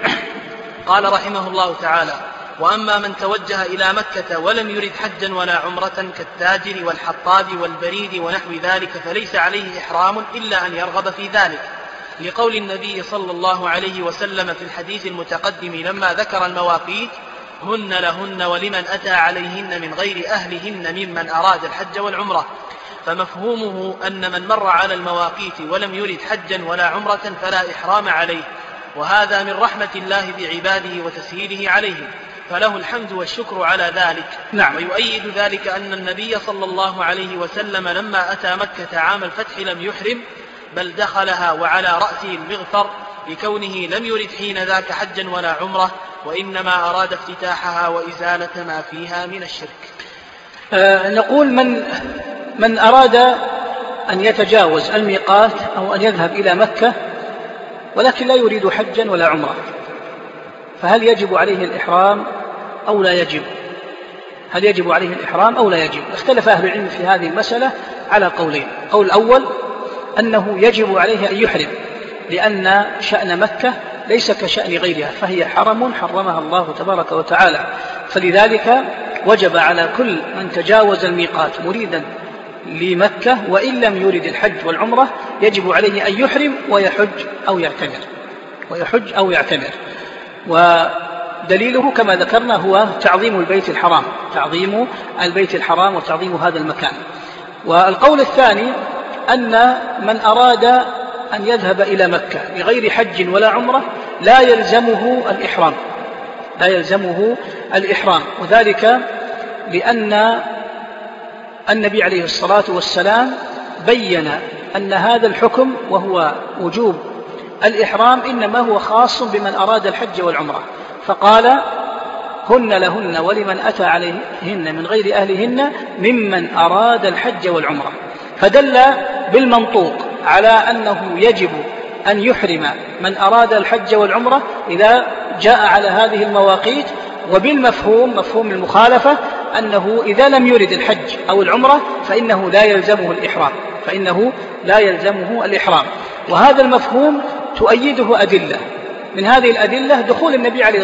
قال رحمه الله تعالى: وأما من توجه إلى مكة ولم يرد حجا ولا عمرة كالتاجر والحطاب والبريد ونحو ذلك فليس عليه إحرام إلا أن يرغب في ذلك، لقول النبي صلى الله عليه وسلم في الحديث المتقدم لما ذكر المواقيت: هن لهن ولمن أتى عليهن من غير أهلهن ممن أراد الحج والعمرة. فمفهومه أن من مر على المواقيت ولم يرد حجا ولا عمرة فلا إحرام عليه، وهذا من رحمة الله بعباده وتسهيله عليهم، فله الحمد والشكر على ذلك. نعم. ويؤيد ذلك أن النبي صلى الله عليه وسلم لما أتى مكة عام الفتح لم يحرم، بل دخلها وعلى رأسه المغفر، لكونه لم يرد حين ذاك حجا ولا عمرة، وإنما أراد افتتاحها وإزالة ما فيها من الشرك. نقول من أراد أن يتجاوز الميقات أو أن يذهب إلى مكة ولكن لا يريد حجا ولا عمرة، فهل يجب عليه الإحرام أو لا يجب؟ هل يجب عليه الإحرام أو لا يجب؟ اختلف أهل العلم في هذه المسألة على قولين. قول الأول أنه يجب عليه أن يحرم، لأن شأن مكة ليس كشأن غيرها، فهي حرم حرمها الله تبارك وتعالى، فلذلك وجب على كل من تجاوز الميقات مريدا لمكة وإن لم يرد الحج والعمرة يجب عليه أن يحرم ويحج أو يعتمر. ودليله كما ذكرنا هو تعظيم البيت الحرام وتعظيم هذا المكان. والقول الثاني أن من أراد أن يذهب إلى مكة بغير حج ولا عمرة لا يلزمه الإحرام، وذلك لأن النبي عليه الصلاة والسلام بين أن هذا الحكم وهو وجوب الإحرام إنما هو خاص بمن أراد الحج والعمرة، فقال: هن لهن ولمن أتى عليهن من غير أهلهن ممن أراد الحج والعمرة، فدل بالمنطوق على أنه يجب أن يحرم من أراد الحج والعمرة إذا جاء على هذه المواقيت، وبالمفهوم مفهوم المخالفة أنه إذا لم يرد الحج أو العمرة فإنه لا يلزمه الإحرام. وهذا المفهوم تؤيده أدلة، من هذه الأدلة دخول النبي عليه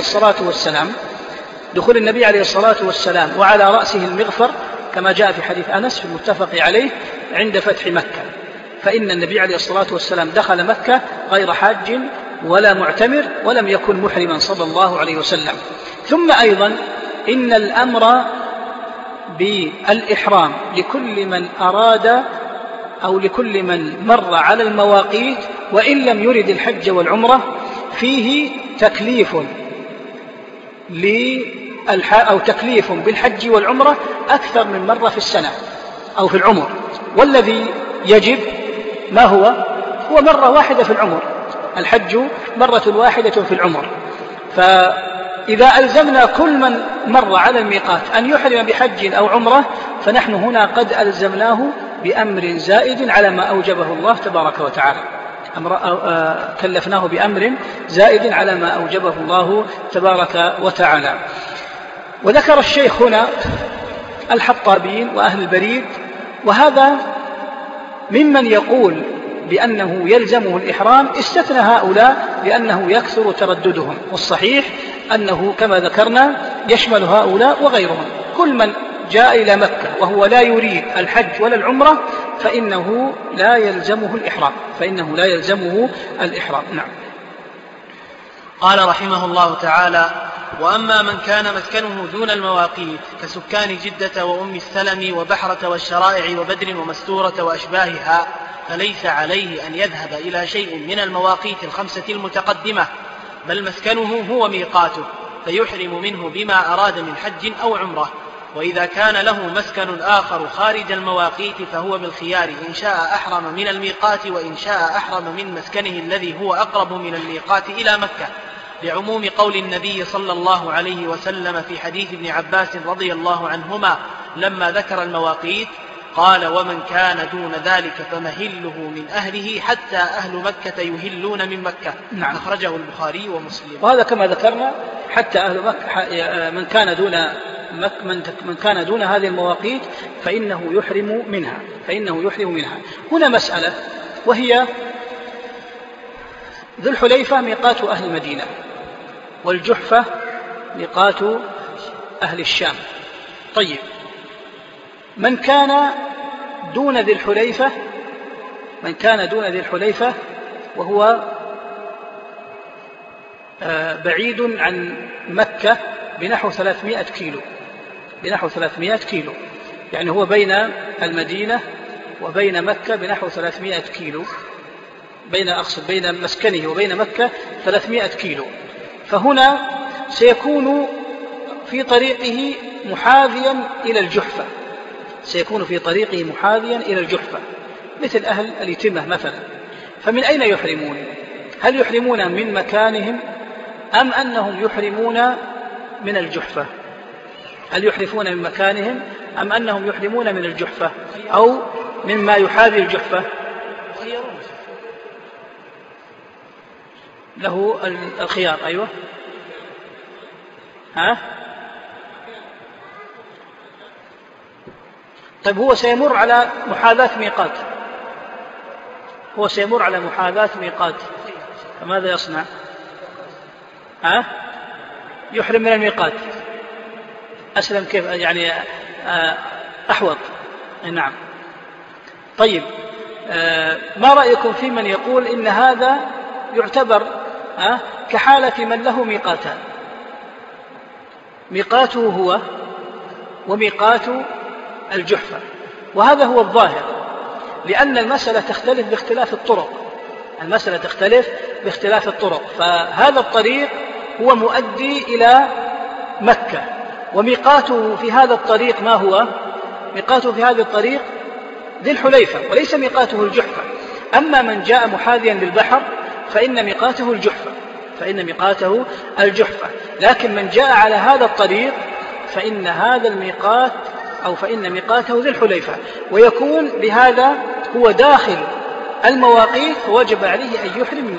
الصلاة والسلام وعلى رأسه المغفر كما جاء في حديث أنس في المتفق عليه عند فتح مكة، فإن النبي عليه الصلاة والسلام دخل مكة غير حاج ولا معتمر ولم يكن محرما صلى الله عليه وسلم. ثم أيضا إن الأمر بالإحرام لكل من أراد أو لكل من مر على المواقيت وإن لم يرد الحج والعمرة فيه تكليف بالحج والعمرة أكثر من مرة في السنة أو في العمر، والذي يجب ما هو مرة واحدة في العمر، الحج مرة واحدة في العمر. فإذا ألزمنا كل من مر على الميقات أن يحرم بحج أو عمرة فنحن هنا قد ألزمناه بأمر زائد على ما أوجبه الله تبارك وتعالى، كلفناه بأمر زائد على ما أوجبه الله تبارك وتعالى. وذكر الشيخ هنا الحطابين وأهل البريد، وهذا ممن يقول بأنه يلزمه الإحرام، استثنى هؤلاء لأنه يكثر ترددهم، والصحيح أنه كما ذكرنا يشمل هؤلاء وغيرهم. كل من جاء إلى مكة وهو لا يريد الحج ولا العمرة فإنه لا يلزمه الإحرام. نعم. قال رحمه الله تعالى: وأما من كان مسكنه دون المواقيت كسكان جدة وأم السلم وبحرة والشرائع وبدر ومستورة وأشباهها فليس عليه أن يذهب إلى شيء من المواقيت الخمسة المتقدمة، بل مسكنه هو ميقاته، فيحرم منه بما أراد من حج أو عمرة. وإذا كان له مسكن آخر خارج المواقيت فهو بالخيار، إن شاء أحرم من الميقات وإن شاء أحرم من مسكنه الذي هو أقرب من الميقات إلى مكة، لعموم قول النبي صلى الله عليه وسلم في حديث ابن عباس رضي الله عنهما لما ذكر المواقيت قال: ومن كان دون ذلك فمهله من أهله حتى أهل مكة يهلون من مكة. نعم. أخرجه البخاري ومسلم. وهذا كما ذكرنا حتى أهل مكة من كان دون هذه المواقيت فإنه يحرم منها. هنا مسألة، وهي ذو الحليفة ميقات أهل المدينة، والجحفة ميقات أهل الشام. طيب، من كان دون ذي الحليفة وهو بعيد عن مكة بنحو 300 كيلو، يعني هو بين المدينة وبين مكة بنحو 300 كيلو، بين مسكنه وبين مكة 300 كيلو، فهنا سيكون في طريقه محاذيا إلى الجحفة، مثل أهل اليتمة مثلا. فمن أين يحرمون؟ هل يحرمون من مكانهم أم أنهم يحرمون من الجحفة؟ أو مما يحاذي الجحفة؟ له الخيار. أيوة. طيب، هو سيمر على محاذاة ميقات، فماذا يصنع؟ يحرم من الميقات. أسلم كيف؟ يعني أحوط. نعم. طيب، ما رأيكم في من يقول إن هذا يعتبر كحالة من له ميقاتان، ميقاته هو وميقات الجحفة؟ وهذا هو الظاهر، لأن المسألة تختلف باختلاف الطرق. فهذا الطريق هو مؤدي إلى مكة، وميقاته في هذا الطريق ما هو؟ ميقاته في هذا الطريق ذي الحليفة، وليس ميقاته الجحفة. أما من جاء محاذيا للبحر فإن ميقاته الجحفة، لكن من جاء على هذا الطريق فإن هذا الميقات فإن ميقاته ذي الحليفة، ويكون بهذا هو داخل المواقيت، فوجب عليه أن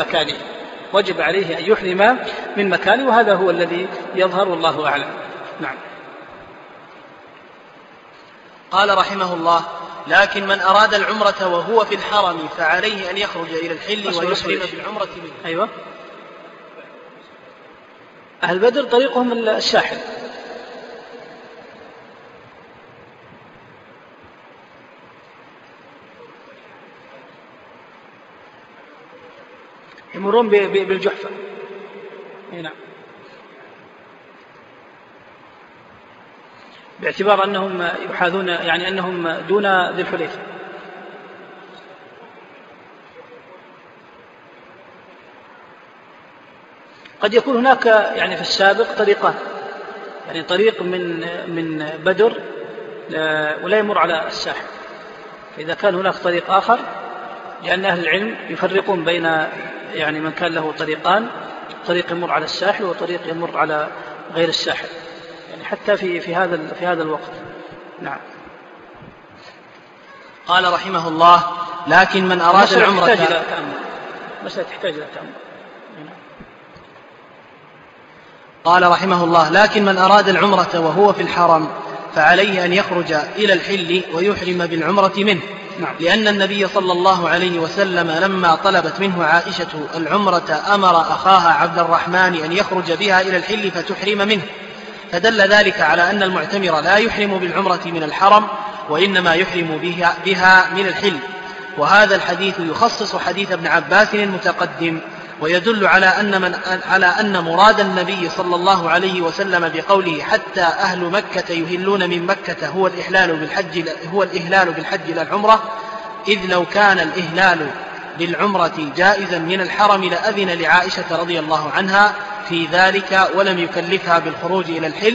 يحرم من مكانه، وهذا هو الذي يظهر، والله أعلم. نعم. قال رحمه الله: لكن من أراد العمرة وهو في الحرم فعليه أن يخرج إلى الحل ويحرم بالعمرة منه. أيوة. أهل بدر طريقهم الساحل، يمرون بالجحفة. نعم. باعتبار أنهم يحاذون، يعني أنهم دون ذي الحليفة. قد يكون هناك يعني في السابق طريقان، يعني طريق من بدر ولا يمر على الساحل، فإذا كان هناك طريق آخر، لأن أهل العلم يفرقون بين يعني من كان له طريقان، طريق يمر على الساحل وطريق يمر على غير الساحل، يعني حتى في هذا الوقت. نعم. قال رحمه الله: لكن من أراد العمرة، مسألة تحتاج إلى تأمل. قال رحمه الله: لكن من أراد العمرة وهو في الحرم فعليه أن يخرج إلى الحل ويحرم بالعمرة منه. نعم. لأن النبي صلى الله عليه وسلم لما طلبت منه عائشة العمرة أمر أخاها عبد الرحمن أن يخرج بها إلى الحل فتحرم منه، فدل ذلك على أن المعتمر لا يحرم بالعمرة من الحرم، وإنما يحرم بها من الحل. وهذا الحديث يخصص حديث ابن عباس المتقدم، ويدل على أن مراد النبي صلى الله عليه وسلم بقوله حتى أهل مكة يهلون من مكة هو الإهلال بالحج لا العمرة، إذ لو كان الإهلال بالعمرة جائزا من الحرم لأذن لعائشة رضي الله عنها في ذلك ولم يكلفها بالخروج إلى الحل،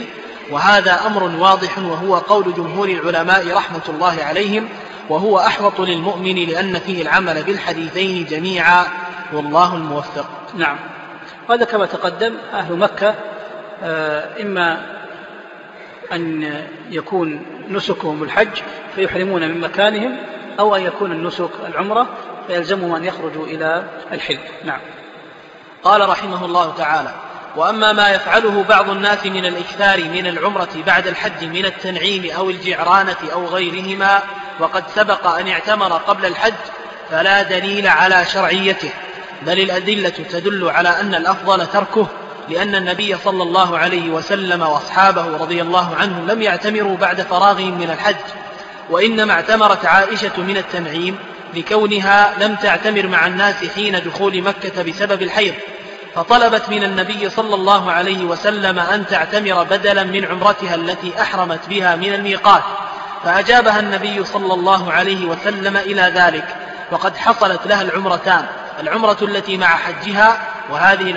وهذا أمر واضح وهو قول جمهور العلماء رحمة الله عليهم، وهو أحوط للمؤمن لأن فيه العمل بالحديثين جميعا، والله الموفق. نعم. هذا كما تقدم أهل مكة إما أن يكون نسكهم الحج فيحرمون من مكانهم، أو أن يكون النسك العمرة فيلزمهم أن يخرجوا إلى الحل. نعم. قال رحمه الله تعالى: وأما ما يفعله بعض الناس من الإكثار من العمرة بعد الحج من التنعيم أو الجعرانة أو غيرهما وقد سبق أن اعتمر قبل الحج فلا دليل على شرعيته، بل الأدلة تدل على أن الأفضل تركه، لأن النبي صلى الله عليه وسلم وأصحابه رضي الله عنهم لم يعتمروا بعد فراغهم من الحج، وإنما اعتمرت عائشة من التنعيم لكونها لم تعتمر مع الناس حين دخول مكة بسبب الحيض، فطلبت من النبي صلى الله عليه وسلم أن تعتمر بدلا من عمرتها التي أحرمت بها من الميقات، فأجابها النبي صلى الله عليه وسلم إلى ذلك، وقد حصلت لها العمرتان، العمرة التي مع حجها وهذه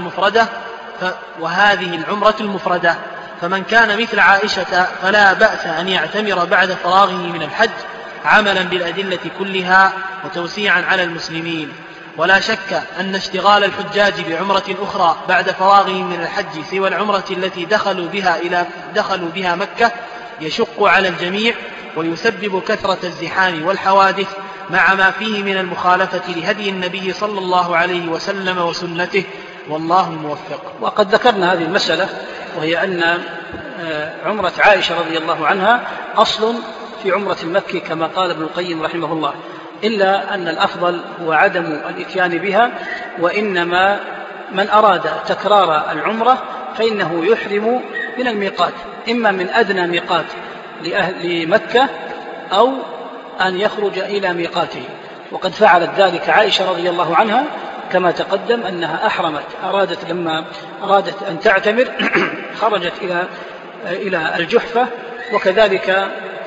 العمرة المفردة، فمن كان مثل عائشة فلا بأس أن يعتمر بعد فراغه من الحج عملا بالأدلة كلها وتوسيعا على المسلمين. ولا شك أن اشتغال الحجاج بعمرة أخرى بعد فراغهم من الحج سوى العمرة التي دخلوا بها مكة يشق على الجميع ويسبب كثرة الزحام والحوادث مع ما فيه من المخالفة لهدي النبي صلى الله عليه وسلم وسنته، والله الموفق. وقد ذكرنا هذه المسألة، وهي أن عمرة عائشة رضي الله عنها أصل في عمرة المكي كما قال ابن القيم رحمه الله، إلا أن الأفضل هو عدم الإتيان بها، وإنما من أراد تكرار العمرة فإنه يحرم من الميقات، إما من أدنى ميقات لأهل مكة أو أن يخرج إلى ميقاته، وقد فعلت ذلك عائشة رضي الله عنها كما تقدم أنها أحرمت، لما أرادت أن تعتمر خرجت إلى الجحفة، وكذلك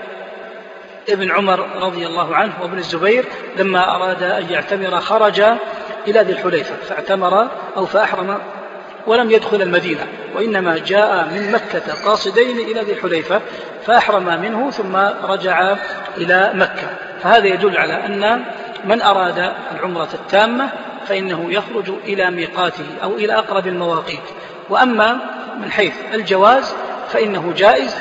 ابن عمر رضي الله عنه وابن الزبير لما أراد أن يعتمر خرج إلى ذي الحليفة فاعتمر أو فأحرم ولم يدخل المدينة، وإنما جاء من مكة قاصدين إلى ذي الحليفة فأحرم منه ثم رجع إلى مكة. فهذا يدل على أن من أراد العمرة التامة فإنه يخرج إلى ميقاته أو إلى أقرب المواقيت. وأما من حيث الجواز فإنه جائز،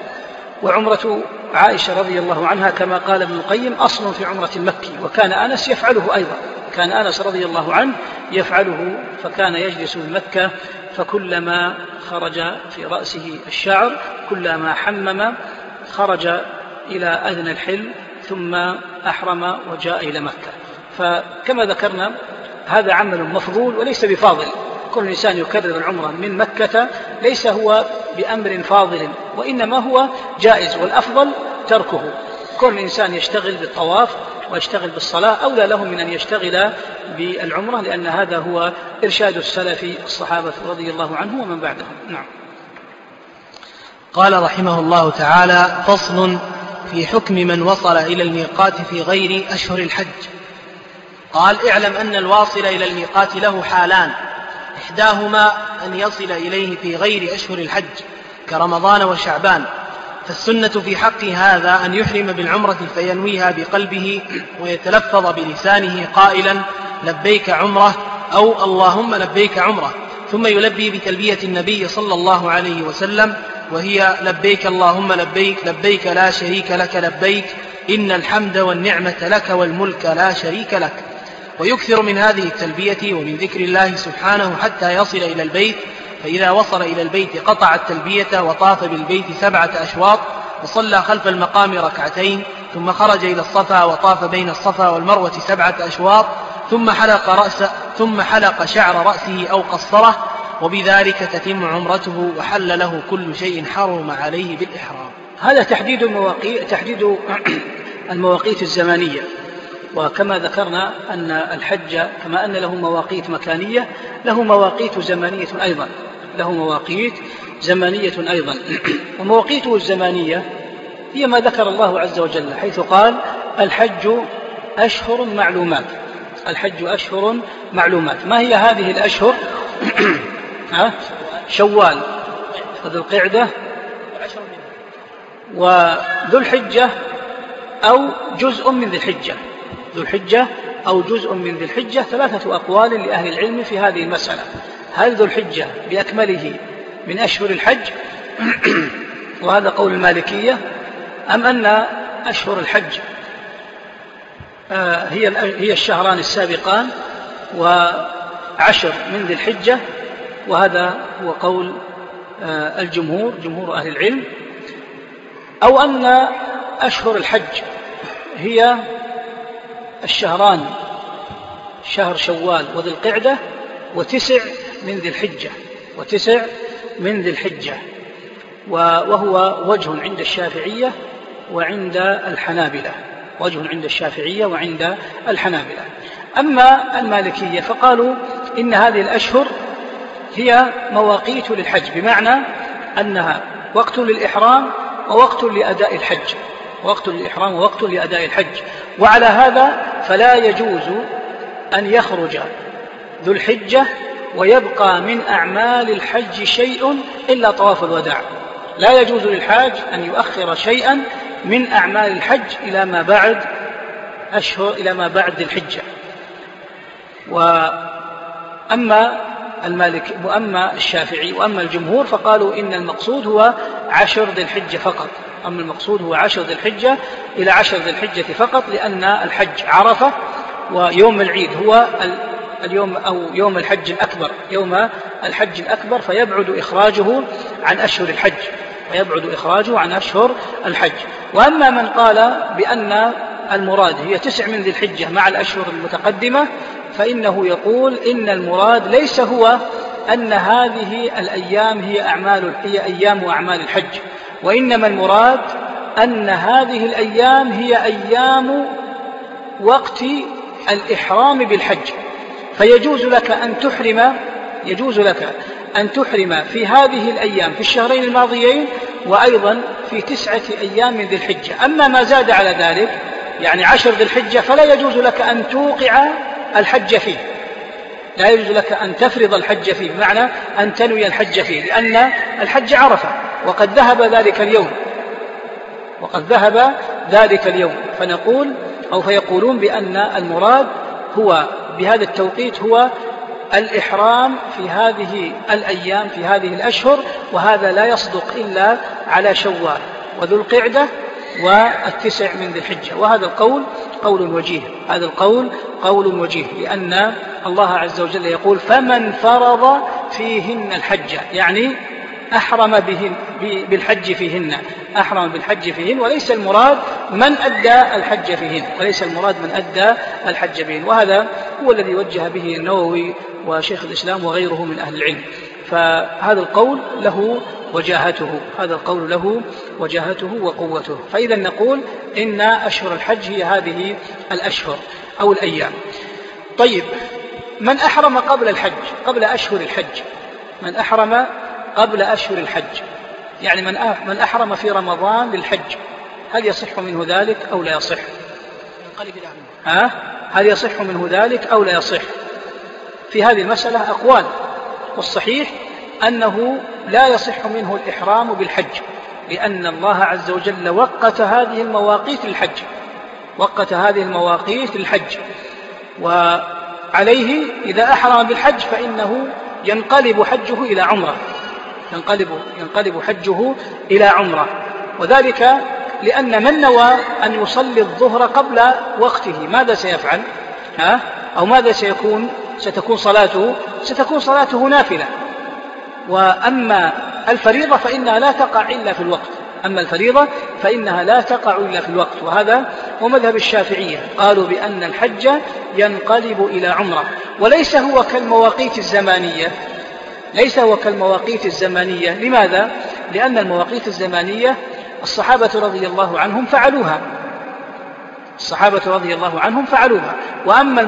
وعمرة عائشة رضي الله عنها كما قال ابن القيم أصل في عمرة المكي، وكان أنس يفعله أيضا، كان أنس رضي الله عنه يفعله، فكان يجلس بمكة فكلما خرج في رأسه الشعر كلما حمم خرج إلى أذن الحل ثم أحرم وجاء إلى مكة. فكما ذكرنا هذا عمل مفضول وليس بفاضل، كل إنسان يكرر العمرة من مكة ليس هو بأمر فاضل، وإنما هو جائز، والأفضل تركه. كل إنسان يشتغل بالطواف ويشتغل بالصلاة أولى له من أن يشتغل بالعمرة، لأن هذا هو إرشاد السلف الصحابة رضي الله عنهم ومن بعدهم. نعم. قال رحمه الله تعالى: فصل في حكم من وصل إلى الميقات في غير أشهر الحج. قال: اعلم أن الواصل إلى الميقات له حالان، إحداهما أن يصل إليه في غير أشهر الحج كرمضان وشعبان، فالسنة في حق هذا أن يحرم بالعمرة فينويها بقلبه ويتلفظ بلسانه قائلا لبيك عمرة أو اللهم لبيك عمرة، ثم يلبي بتلبية النبي صلى الله عليه وسلم، وهي لبيك اللهم لبيك لبيك لا شريك لك لبيك إن الحمد والنعمة لك والملك لا شريك لك، ويكثر من هذه التلبية ومن ذكر الله سبحانه حتى يصل إلى البيت، فإذا وصل إلى البيت قطع التلبية وطاف بالبيت 7 أشواط وصلى خلف المقام ركعتين، ثم خرج إلى الصفا وطاف بين الصفا والمروة 7 أشواط، ثم حلق شعر رأسه أو قصره، وبذلك تتم عمرته وحل له كل شيء حرم عليه بالإحرام. هذا تحديد المواقيت الزمانية. وكما ذكرنا أن الحج كما أن له مواقيت مكانية له مواقيت زمانية أيضا ومواقيته الزمانية هي ما ذكر الله عز وجل حيث قال الحج أشهر معلومات. ما هي هذه الأشهر؟ شوال وذو القعدة وذو الحجة أو جزء من ذي الحجة. ذو الحجة أو جزء من ذي الحجة 3 أقوال لأهل العلم في هذه المسألة. هل ذو الحجة بأكمله من أشهر الحج وهذا قول المالكية، أم أن أشهر الحج هي الشهران السابقان وعشر من ذي الحجة، وهذا هو قول الجمهور، جمهور أهل العلم، أو أن أشهر الحج هي الشهران شهر شوال وذي القعدة و9 من ذي الحجة، و9 من ذي الحجة، وهو وجه عند الشافعية وعند الحنابلة، وجه عند الشافعية وعند الحنابلة. أما المالكية فقالوا إن هذه الأشهر هي مواقيت للحج، بمعنى أنها وقت للإحرام ووقت لأداء الحج، وقت للإحرام ووقت لأداء الحج. وعلى هذا فلا يجوز أن يخرج ذو الحجة ويبقى من أعمال الحج شيء إلا طواف الوداع. لا يجوز للحاج أن يؤخر شيئا من أعمال الحج إلى ما بعد إلى ما بعد ذي الحجة. وأما الشافعي وأما الجمهور فقالوا إن المقصود هو 10 ذي الحجة فقط. أما المقصود هو 10 ذي الحجة إلى 10 ذي الحجة فقط، لأن الحج عرفة، ويوم العيد هو اليوم أو يوم الحج الأكبر، يوم الحج الأكبر، فيبعد إخراجه عن أشهر الحج، ويبعد إخراجه عن أشهر الحج. وأما من قال بأن المراد هي 9 من ذي الحجة مع الأشهر المتقدمة، فإنه يقول إن المراد ليس هو أن هذه الأيام هي أيام وأعمال الحج، وإنما المراد أن هذه الأيام هي أيام وقت الإحرام بالحج، فيجوز لك أن تحرم في هذه الأيام في الشهرين الماضيين، وأيضا في 9 أيام من ذي الحجة. أما ما زاد على ذلك يعني 10 ذي الحجة فلا يجوز لك أن توقع الحج فيه، لا يجوز لك أن تفرض الحج فيه، بمعنى أن تنوي الحج فيه، لأن الحج عرفة وقد ذهب ذلك اليوم. فنقول أو فيقولون بأن المراد هو بهذا التوقيت هو الإحرام في هذه الأيام في هذه الأشهر، وهذا لا يصدق إلا على شوال وذو القعدة و9 من ذي الحجة. وهذا القول قول وجيه، هذا القول قول وجيه، لأن الله عز وجل يقول فمن فرض فيهن الحج، يعني أحرم بالحج فيهن، أحرم بالحج فيهن، وليس المراد من أدى الحج فيهن، وليس المراد من أدى الحج فيهن. وهذا هو الذي وجه به النووي وشيخ الإسلام وغيره من أهل العلم. فهذا القول له وجاهته، هذا القول له وجاهته وقوته. فإذا نقول إن أشهر الحج هي هذه الأشهر أو الأيام. طيب، من أحرم قبل الحج، قبل أشهر الحج، من أحرم قبل أشهر الحج، يعني من أحرم في رمضان للحج، هل يصح منه ذلك أو لا يصح؟ هل يصح منه ذلك أو لا يصح؟ في هذه المسألة أقوال، والصحيح أنه لا يصح منه الإحرام بالحج، لأن الله عز وجل وقت هذه المواقيت للحج، وقت هذه المواقيت للحج، وعليه إذا أحرم بالحج فإنه ينقلب حجه إلى عمرة، ينقلب حجه إلى عمرة. وذلك لأن من نوى أن يصلي الظهر قبل وقته ماذا سيفعل؟ أو ماذا ستكون صلاته نافلة. وأما الفريضة فإنها لا تقع إلا في الوقت، أما الفريضة فإنها لا تقع إلا في الوقت. وهذا هو مذهب الشافعية، قالوا بأن الحج ينقلب إلى عمرة، وليس هو كالمواقيت الزمانية، ليس هو كالمواقيت الزمانية. لماذا؟ لأن المواقيت الزمانية الصحابة رضي الله عنهم فعلوها، الصحابة رضي الله عنهم فعلوها. وأما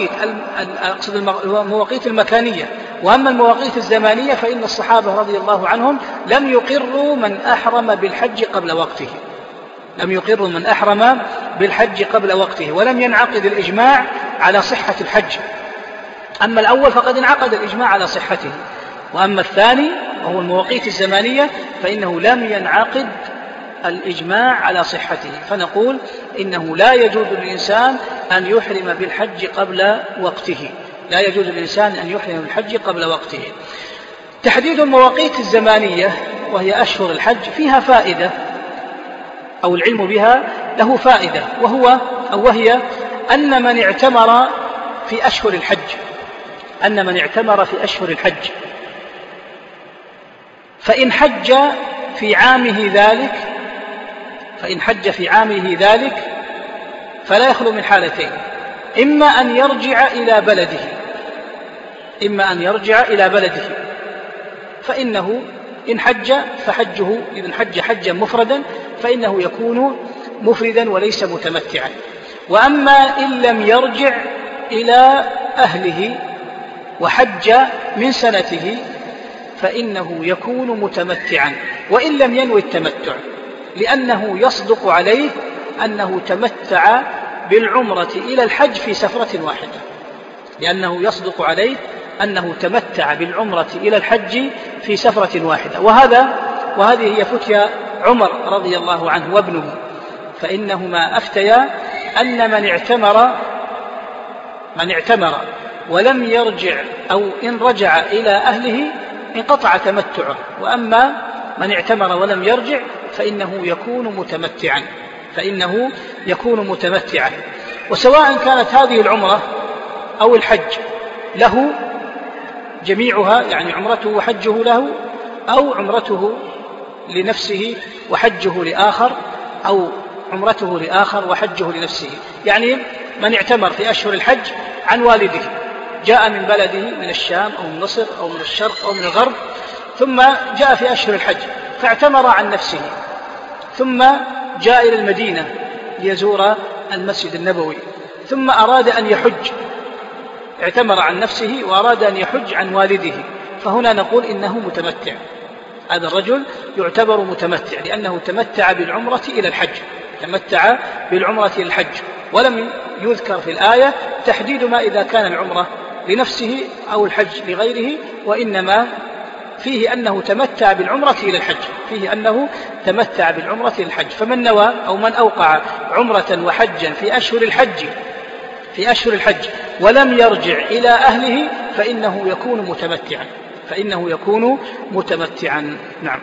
المواقيت المكانية، وأما المواقيت الزمانية فإن الصحابة رضي الله عنهم لم يقروا من أحرم بالحج قبل وقته، لم يقروا من أحرم بالحج قبل وقته، ولم ينعقد الإجماع على صحة الحج. أما الأول فقد انعقد الإجماع على صحته، وأما الثاني وهو المواقيت الزمانية، فإنه لم ينعقد الإجماع على صحته، فنقول إنه لا يجوز للإنسان أن يحرم بالحج قبل وقته، لا يجوز للإنسان أن يحرم بالحج قبل وقته. تحديد المواقيت الزمانية وهي أشهر الحج فيها فائدة، أو العلم بها له فائدة، وهي أن من اعتمر في أشهر الحج فإن حج في عامه ذلك فلا يخلو من حالتين: إما أن يرجع إلى بلده فإنه إن حج حجا مفردا فإنه يكون مفردا وليس متمتعا. وأما إن لم يرجع إلى أهله وحج من سنته فإنه يكون متمتعا وإن لم ينوي التمتع، لأنه يصدق عليه أنه تمتع بالعمرة إلى الحج في سفرة واحدة. وهذه هي فتيا عمر رضي الله عنه وابنه، فإنهما أفتيا أن من اعتمر ولم يرجع، أو إن رجع إلى أهله انقطع تمتعه، وأما من اعتمر ولم يرجع فإنه يكون متمتعا. وسواء كانت هذه العمرة أو الحج له جميعها، يعني عمرته وحجه له، أو عمرته لنفسه وحجه لآخر، أو عمرته لآخر وحجه لنفسه. يعني من اعتمر في أشهر الحج عن والده، جاء من بلده من الشام أو من مصر أو من الشرق أو من الغرب، ثم جاء في أشهر الحج فاعتمر عن نفسه، ثم جاء إلى المدينة ليزور المسجد النبوي، ثم أراد أن يحج، اعتمر عن نفسه وأراد أن يحج عن والده، فهنا نقول إنه متمتع. هذا الرجل يعتبر متمتع لأنه تمتع بالعمرة إلى الحج، ولم يذكر في الآية تحديد ما إذا كان العمرة لنفسه أو الحج لغيره، وإنما فيه أنه تمتع بالعمرة إلى الحج. فمن نوى أو من أوقع عمرة وحجا في أشهر الحج ولم يرجع إلى أهله فإنه يكون متمتعا. نعم.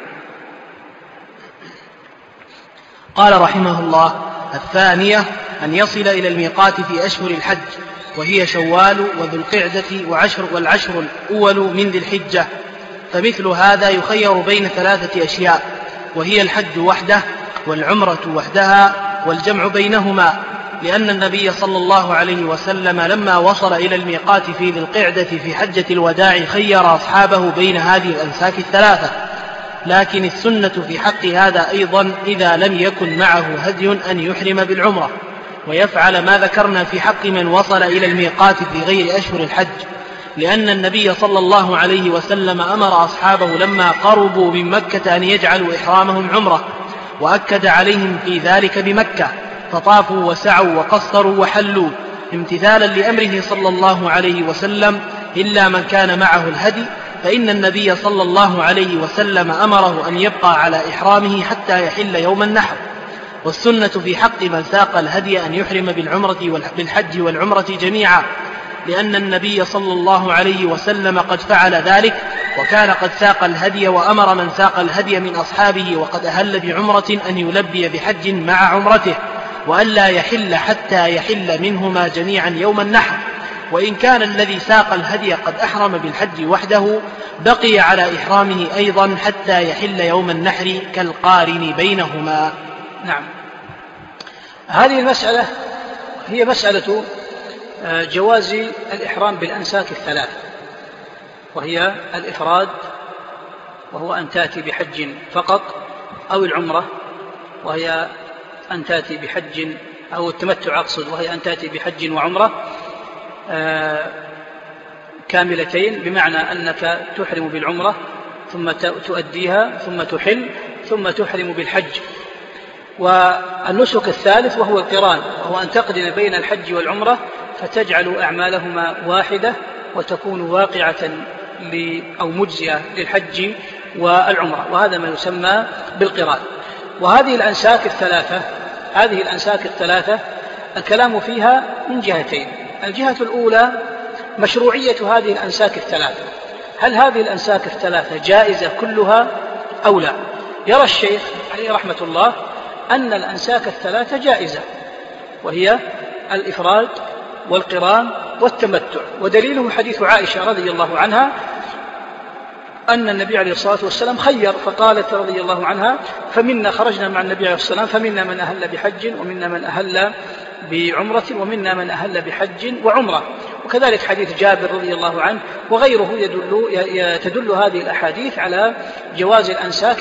قال رحمه الله: الثانية أن يصل إلى الميقات في أشهر الحج، وهي شوال وذو القعدة والعشر الأول من ذي الحجة. فمثل هذا يخير بين 3 أشياء، وهي الحج وحده والعمرة وحدها والجمع بينهما، لأن النبي صلى الله عليه وسلم لما وصل إلى الميقات في ذي القعدة في حجة الوداع خير أصحابه بين هذه الأنساك 3. لكن السنة في حق هذا أيضا إذا لم يكن معه هدي أن يحرم بالعمرة ويفعل ما ذكرنا في حق من وصل إلى الميقات في غير أشهر الحج، لأن النبي صلى الله عليه وسلم أمر أصحابه لما قربوا من مكة أن يجعلوا إحرامهم عمرة، وأكد عليهم في ذلك بمكة، فطافوا وسعوا وقصروا وحلوا امتثالا لأمره صلى الله عليه وسلم، إلا من كان معه الهدي، فإن النبي صلى الله عليه وسلم أمره أن يبقى على إحرامه حتى يحل يوم النحر. والسنة في حق من ساق الهدي أن يحرم بالحج والعمرة جميعا، لأن النبي صلى الله عليه وسلم قد فعل ذلك، وكان قد ساق الهدي، وأمر من ساق الهدي من أصحابه وقد أهل بعمرة أن يلبي بحج مع عمرته، وألا يحل حتى يحل منهما جميعا يوم النحر. وإن كان الذي ساق الهدي قد أحرم بالحج وحده بقي على إحرامه أيضا حتى يحل يوم النحر كالقارن بينهما. نعم. هذه المسألة هي مسألة جواز الإحرام بالأنساك 3، وهي الإفراد وهو أن تأتي بحج فقط، أو العمرة وهي أن تأتي بحج، أو التمتع أقصد، وهي أن تأتي بحج وعمرة كاملتين، بمعنى أنك تحرم بالعمرة ثم تؤديها ثم تحل ثم تحرم بالحج. والنسك الثالث وهو القران، وهو أن تقرن بين الحج والعمرة فتجعل أعمالهما واحدة وتكون واقعة أو مجزئة للحج والعمرة، وهذا ما يسمى بالقران. وهذه الأنساك الثلاثة الكلام فيها من جهتين. الجهة الأولى مشروعية هذه الأنساك الثلاثة، هل هذه الأنساك الثلاثة جائزة كلها أو لا؟ يرى الشيخ عليه رحمة الله أن الأنساك الثلاثة جائزة، وهي الإفراد والقران والتمتع، ودليله حديث عائشة رضي الله عنها أن النبي عليه الصلاة والسلام خير، فقالت رضي الله عنها: فمنا خرجنا مع النبي عليه الصلاة والسلام فمنا من أهل بحج ومنا من أهل بعمرة ومنا من أهل بحج وعمرة. وكذلك حديث جابر رضي الله عنه وغيره تدل هذه الأحاديث على جواز الأنساك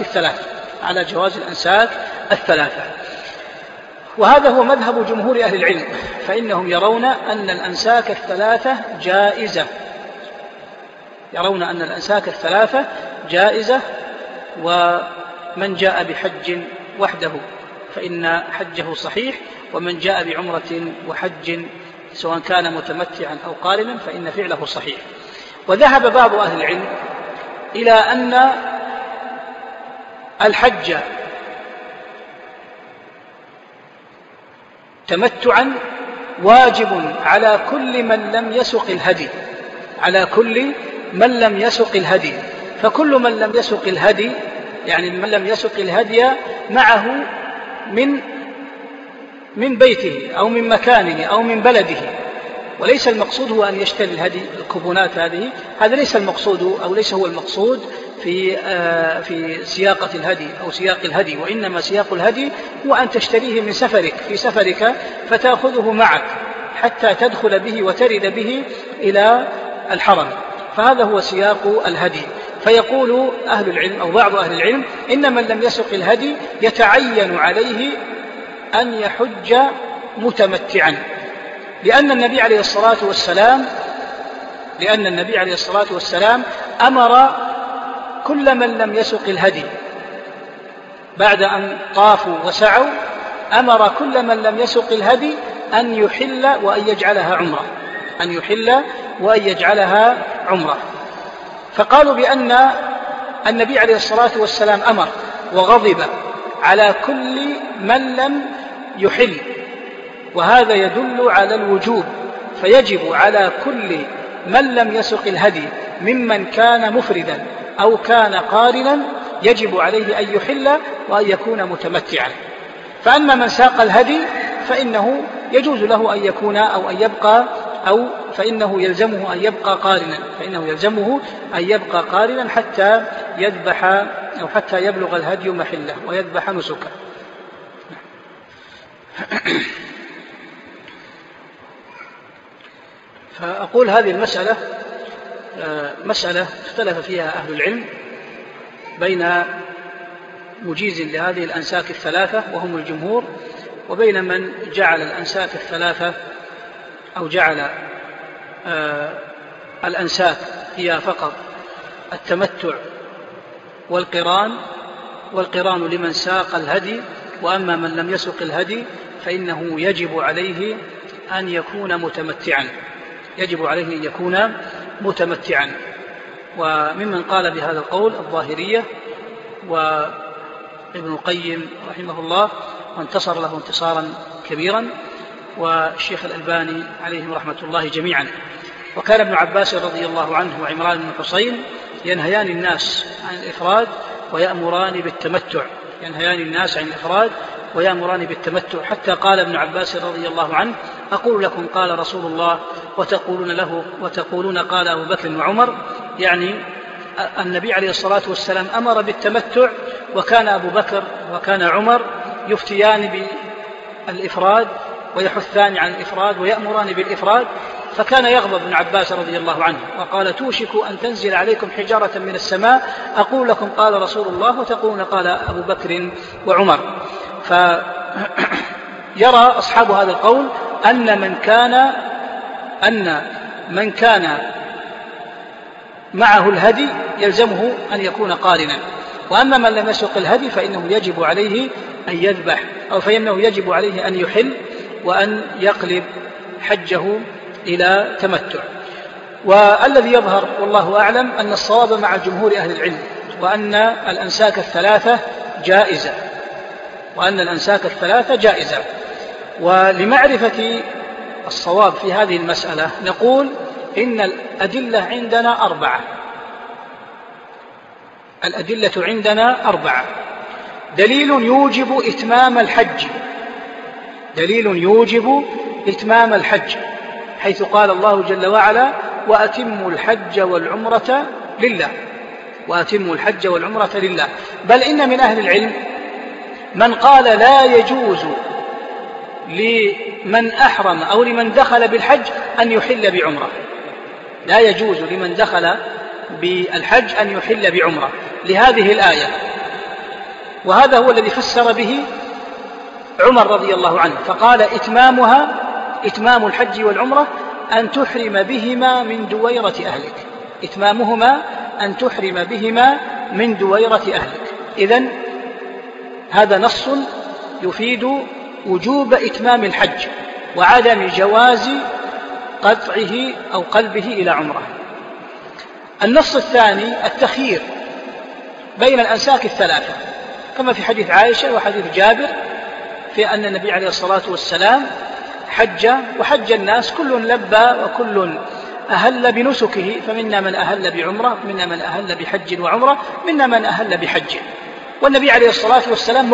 الثلاثة، وهذا هو مذهب جمهور أهل العلم، فإنهم يرون أن الأنساك الثلاثة جائزة، ومن جاء بحج وحده فإن حجه صحيح، ومن جاء بعمرة وحج سواء كان متمتعا أو قارنا فإن فعله صحيح. وذهب بعض أهل العلم إلى أن الحج تمتعا واجب على كل من لم يسق الهدي، فكل من لم يسق الهدي، يعني من لم يسق الهدي معه من بيته أو من مكانه أو من بلده، وليس المقصود هو أن يشتري الهدي الكوبونات هذا ليس المقصود، أو ليس هو المقصود في سياقة الهدي أو سياق الهدي، وإنما سياق الهدي هو أن تشتريه من في سفرك فتأخذه معك حتى تدخل به وترد به إلى الحرم، فهذا هو سياق الهدي. فيقول أهل العلم أو بعض أهل العلم إن من لم يسق الهدي يتعين عليه أن يحج متمتعا، لأن النبي عليه الصلاة والسلام أمر كل من لم يسق الهدي بعد أن طافوا وسعوا، أمر كل من لم يسق الهدي أن يحل وأن يجعلها عمرة. فقالوا بأن النبي عليه الصلاة والسلام أمر وغضب على كل من لم يحل، وهذا يدل على الوجوب، فيجب على كل من لم يسق الهدي ممن كان مفردا أو كان قارنا يجب عليه أن يحل وأن يكون متمتعا. فأما من ساق الهدي فإنه يجوز له أن يكون أو أن يبقى، أو فإنه يلزمه أن يبقى قارنا حتى يذبح أو حتى يبلغ الهدي محله ويذبح نسكه. فأقول هذه المسألة مسألة اختلف فيها أهل العلم بين مجيز لهذه الأنساك الثلاثة وهم الجمهور، وبين من جعل الأنساك الثلاثة أو جعل الأنساك هي فقط التمتع والقران لمن ساق الهدي، وأما من لم يسق الهدي فإنه يجب عليه أن يكون متمتعا. وممن قال بهذا القول الظاهرية وابن القيم رحمه الله، وانتصر له انتصارا كبيرا، والشيخ الألباني عليهم رحمة الله جميعا. وكان ابن عباس رضي الله عنه وعمران بن حصين ينهيان الناس عن الإفراد ويأمران بالتمتع، حتى قال ابن عباس رضي الله عنه: أقول لكم قال رسول الله وتقولون قال أبو بكر وعمر، يعني النبي عليه الصلاة والسلام أمر بالتمتع، وكان أبو بكر وكان عمر يفتيان بالإفراد ويحثان عن الإفراد ويأمران بالإفراد، فكان يغضب ابن عباس رضي الله عنه وقال: توشك أن تنزل عليكم حجارة من السماء، أقول لكم قال رسول الله وتقولون قال أبو بكر وعمر. فيرى أصحاب هذا القول أن من كان معه الهدي يلزمه أن يكون قارنا، وأما من لم يسق الهدي فإنه يجب عليه أن يذبح، أو فإنه يجب عليه أن يحل وأن يقلب حجه إلى تمتع. والذي يظهر والله أعلم أن الصواب مع جمهور أهل العلم، وأن الأنساك الثلاثة جائزة. ولمعرفة الصواب في هذه المسألة نقول إن الأدلة عندنا أربعة. دليل يوجب إتمام الحج حيث قال الله جل وعلا وأتموا الحج والعمرة لله. بل إن من أهل العلم من قال لا يجوز لمن أحرم أو لمن دخل بالحج أن يحل بعمرة، لا يجوز لمن دخل بالحج أن يحل بعمرة لهذه الآية، وهذا هو الذي فسر به عمر رضي الله عنه، فقال إتمام الحج والعمرة أن تحرم بهما من دويرة أهلك. إذن هذا نص يفيد وجوب إتمام الحج وعدم جواز قطعه أو قلبه إلى عمره. النص الثاني التخيير بين الأنساك الثلاثة كما في حديث عائشة وحديث جابر في أن النبي عليه الصلاة والسلام وحج الناس كل لبى وكل أهل بنسكه، فمنا من أهل بعمرة، منا من أهل بحج وعمرة، منا من أهل بحج، والنبي عليه الصلاة والسلام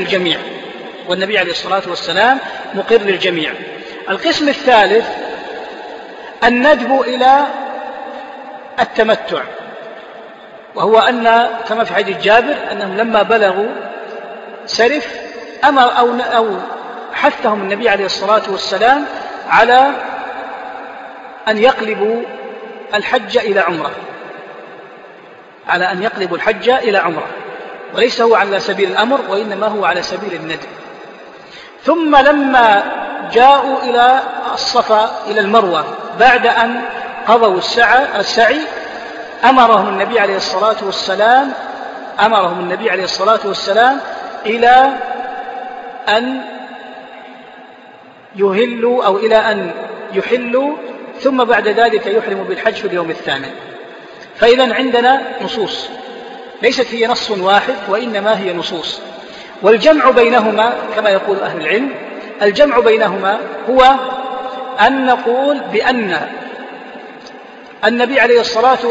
مقر للجميع. القسم الثالث الندب إلى التمتع، وهو أن كما في حديث جابر أنهم لما بلغوا سرف أمر أو حثهم النبي عليه الصلاة والسلام على أن يقلبوا الحج إلى عمرة، وليس هو على سبيل الأمر وإنما هو على سبيل الندب. ثم لما جاءوا إلى الصفا إلى المروة بعد أن قضوا السعي أمرهم النبي عليه الصلاة والسلام إلى أن يهلوا أو إلى أن يحلوا، ثم بعد ذلك يحرموا بالحج في اليوم الثامن. فإذا عندنا نصوص ليست هي نص واحد وإنما هي نصوص، والجمع بينهما كما يقول أهل العلم الجمع بينهما هو أن نقول بأن النبي عليه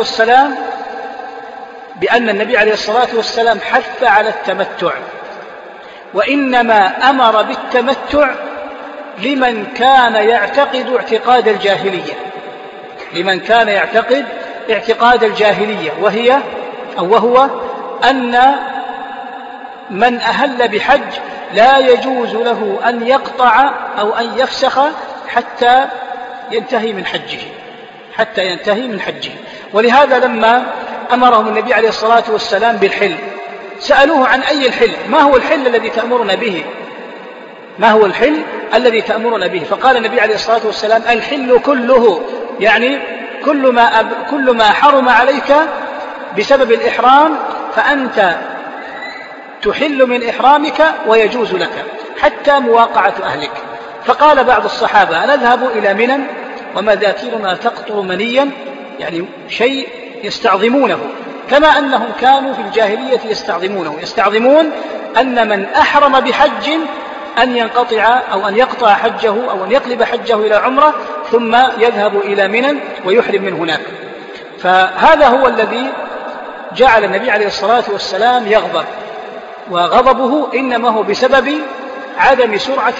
الصلاة والسلام حث على التمتع، وإنما أمر بالتمتع لمن كان يعتقد اعتقاد الجاهلية وهو أن من أهل بحج لا يجوز له أن يقطع أو أن يفسخ حتى ينتهي من حجه. ولهذا لما أمرهم النبي عليه الصلاة والسلام بالحل سألوه عن أي الحل، ما هو الحل الذي تأمرنا به؟ فقال النبي عليه الصلاة والسلام الحل كله، يعني كل ما حرم عليك بسبب الإحرام فأنت تحل من إحرامك ويجوز لك حتى مواقعة أهلك. فقال بعض الصحابة نذهب إلى منى ومذاكيرنا تقطر منيا، يعني شيء يستعظمونه، كما أنهم كانوا في الجاهلية يستعظمون أن من أحرم بحج أن ينقطع أو أن يقطع حجه أو أن يقلب حجه إلى عمرة ثم يذهب إلى منى ويحرم من هناك. فهذا هو الذي جعل النبي عليه الصلاة والسلام يغضب، وغضبه إنما هو بسبب عدم سرعة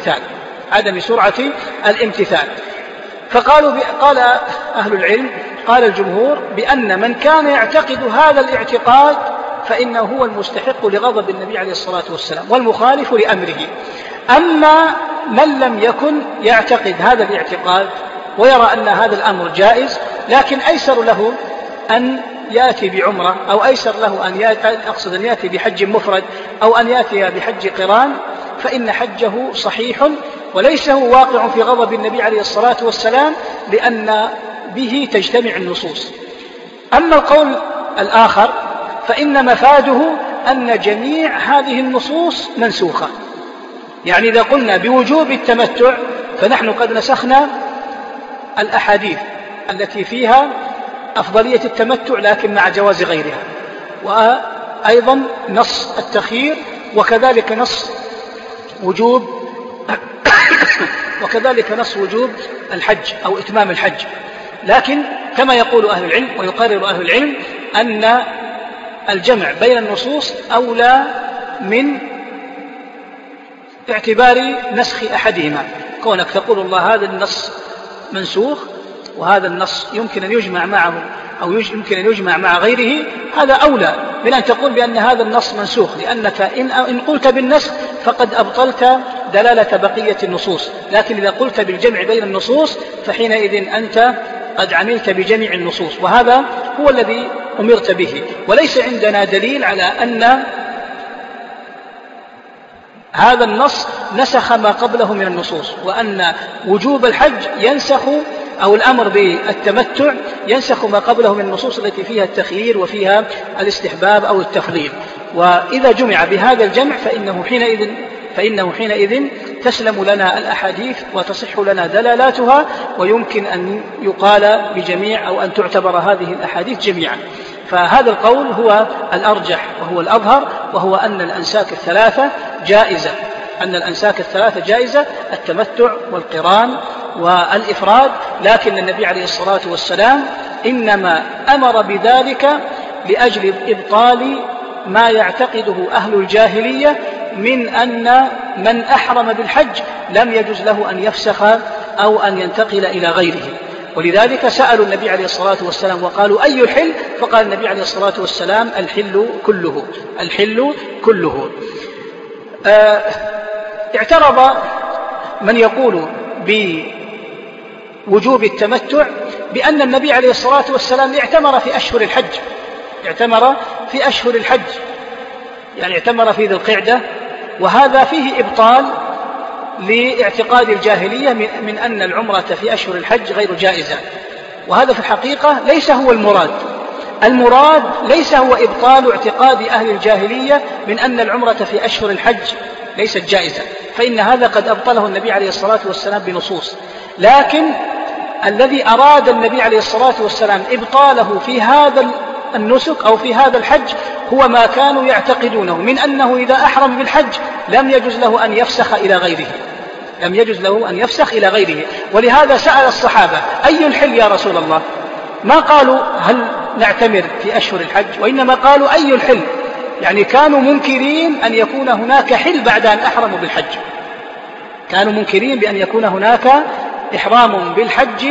الامتثال. قال أهل العلم، قال الجمهور بأن من كان يعتقد هذا الاعتقاد فإنه هو المستحق لغضب النبي عليه الصلاة والسلام والمخالف لأمره. أما من لم يكن يعتقد هذا الاعتقاد ويرى أن هذا الأمر جائز، لكن أيسر له أن يأتي بعمرة أو أيسر له أن يأتي بحج مفرد أو أن يأتي بحج قران، فإن حجه صحيح وليس هو واقع في غضب النبي عليه الصلاة والسلام، لأن به تجتمع النصوص. أما القول الآخر فإن مفاده أن جميع هذه النصوص منسوخة، يعني إذا قلنا بوجوب التمتع فنحن قد نسخنا الأحاديث التي فيها أفضلية التمتع لكن مع جواز غيرها، وأيضا نص التخيير، وكذلك نص وجوب الحج أو إتمام الحج. لكن كما يقول أهل العلم ويقرر أهل العلم أن الجمع بين النصوص أولى من اعتبار نسخ أحدهما. كونك تقول الله هذا النص منسوخ وهذا النص يمكن أن يجمع معه أو يمكن أن يجمع مع غيره، هذا أولى من أن تقول بأن هذا النص منسوخ، لأنك إن قلت بالنسخ فقد أبطلت دلالة بقية النصوص. لكن إذا قلت بالجمع بين النصوص فحينئذ أنت قد عملت بجميع النصوص، وهذا هو الذي أمرت به. وليس عندنا دليل على أن هذا النص نسخ ما قبله من النصوص، وأن وجوب الحج ينسخ أو الأمر بالتمتع ينسخ ما قبله من النصوص التي فيها التخيير وفيها الاستحباب أو التفضيل. وإذا جمع بهذا الجمع فإنه حينئذ تسلم لنا الأحاديث وتصح لنا دلالاتها، ويمكن أن يقال بجميع أو أن تعتبر هذه الأحاديث جميعا. فهذا القول هو الأرجح وهو الأظهر، وهو أن الأنساك الثلاثة جائزة، التمتع والقران والإفراد. لكن النبي عليه الصلاة والسلام إنما أمر بذلك لأجل إبطال ما يعتقده أهل الجاهلية من أن من أحرم بالحج لم يجوز له أن يفسخ أو أن ينتقل إلى غيره. ولذلك سألوا النبي عليه الصلاة والسلام وقالوا أي الحل؟ فقال النبي عليه الصلاة والسلام الحل كله. اعترض من يقول بوجوب التمتع بأن النبي عليه الصلاة والسلام اعتمر في أشهر الحج، يعني اعتمر في ذي القعدة، وهذا فيه إبطال لاعتقاد الجاهلية من أن العمرة في أشهر الحج غير جائزة. وهذا في الحقيقة ليس هو المراد ليس هو إبطال اعتقاد أهل الجاهلية من أن العمرة في أشهر الحج ليست جائزة، فإن هذا قد أبطله النبي عليه الصلاة والسلام بنصوص. لكن الذي أراد النبي عليه الصلاة والسلام إبطاله في هذا النسك أو في هذا الحج هو ما كانوا يعتقدونه من أنه إذا أحرم بالحج لم يجوز له أن يفسخ إلى غيره. ولهذا سأل الصحابة أي الحل يا رسول الله؟ ما قالوا هل نعتمر في أشهر الحج، وإنما قالوا أي الحل، يعني كانوا منكرين أن يكون هناك حل بعد أن أحرموا بالحج، كانوا منكرين بأن يكون هناك إحرام بالحج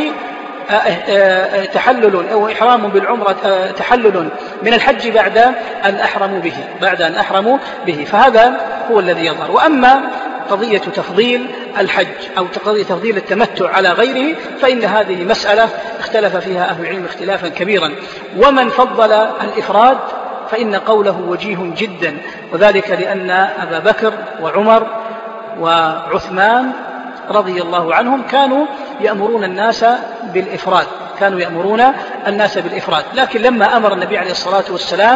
تحلل أو إحرام بالعمرة تحلل من الحج بعد أن أحرموا به، فهذا هو الذي يظهر. وأما قضية تفضيل الحج أو قضية تفضيل التمتع على غيره فإن هذه مسألة اختلف فيها أهل العلم اختلافا كبيرا. ومن فضل الإفراد فإن قوله وجيه جدا، وذلك لأن أبا بكر وعمر وعثمان رضي الله عنهم كانوا يأمرون الناس بالإفراد، لكن لما أمر النبي عليه الصلاة والسلام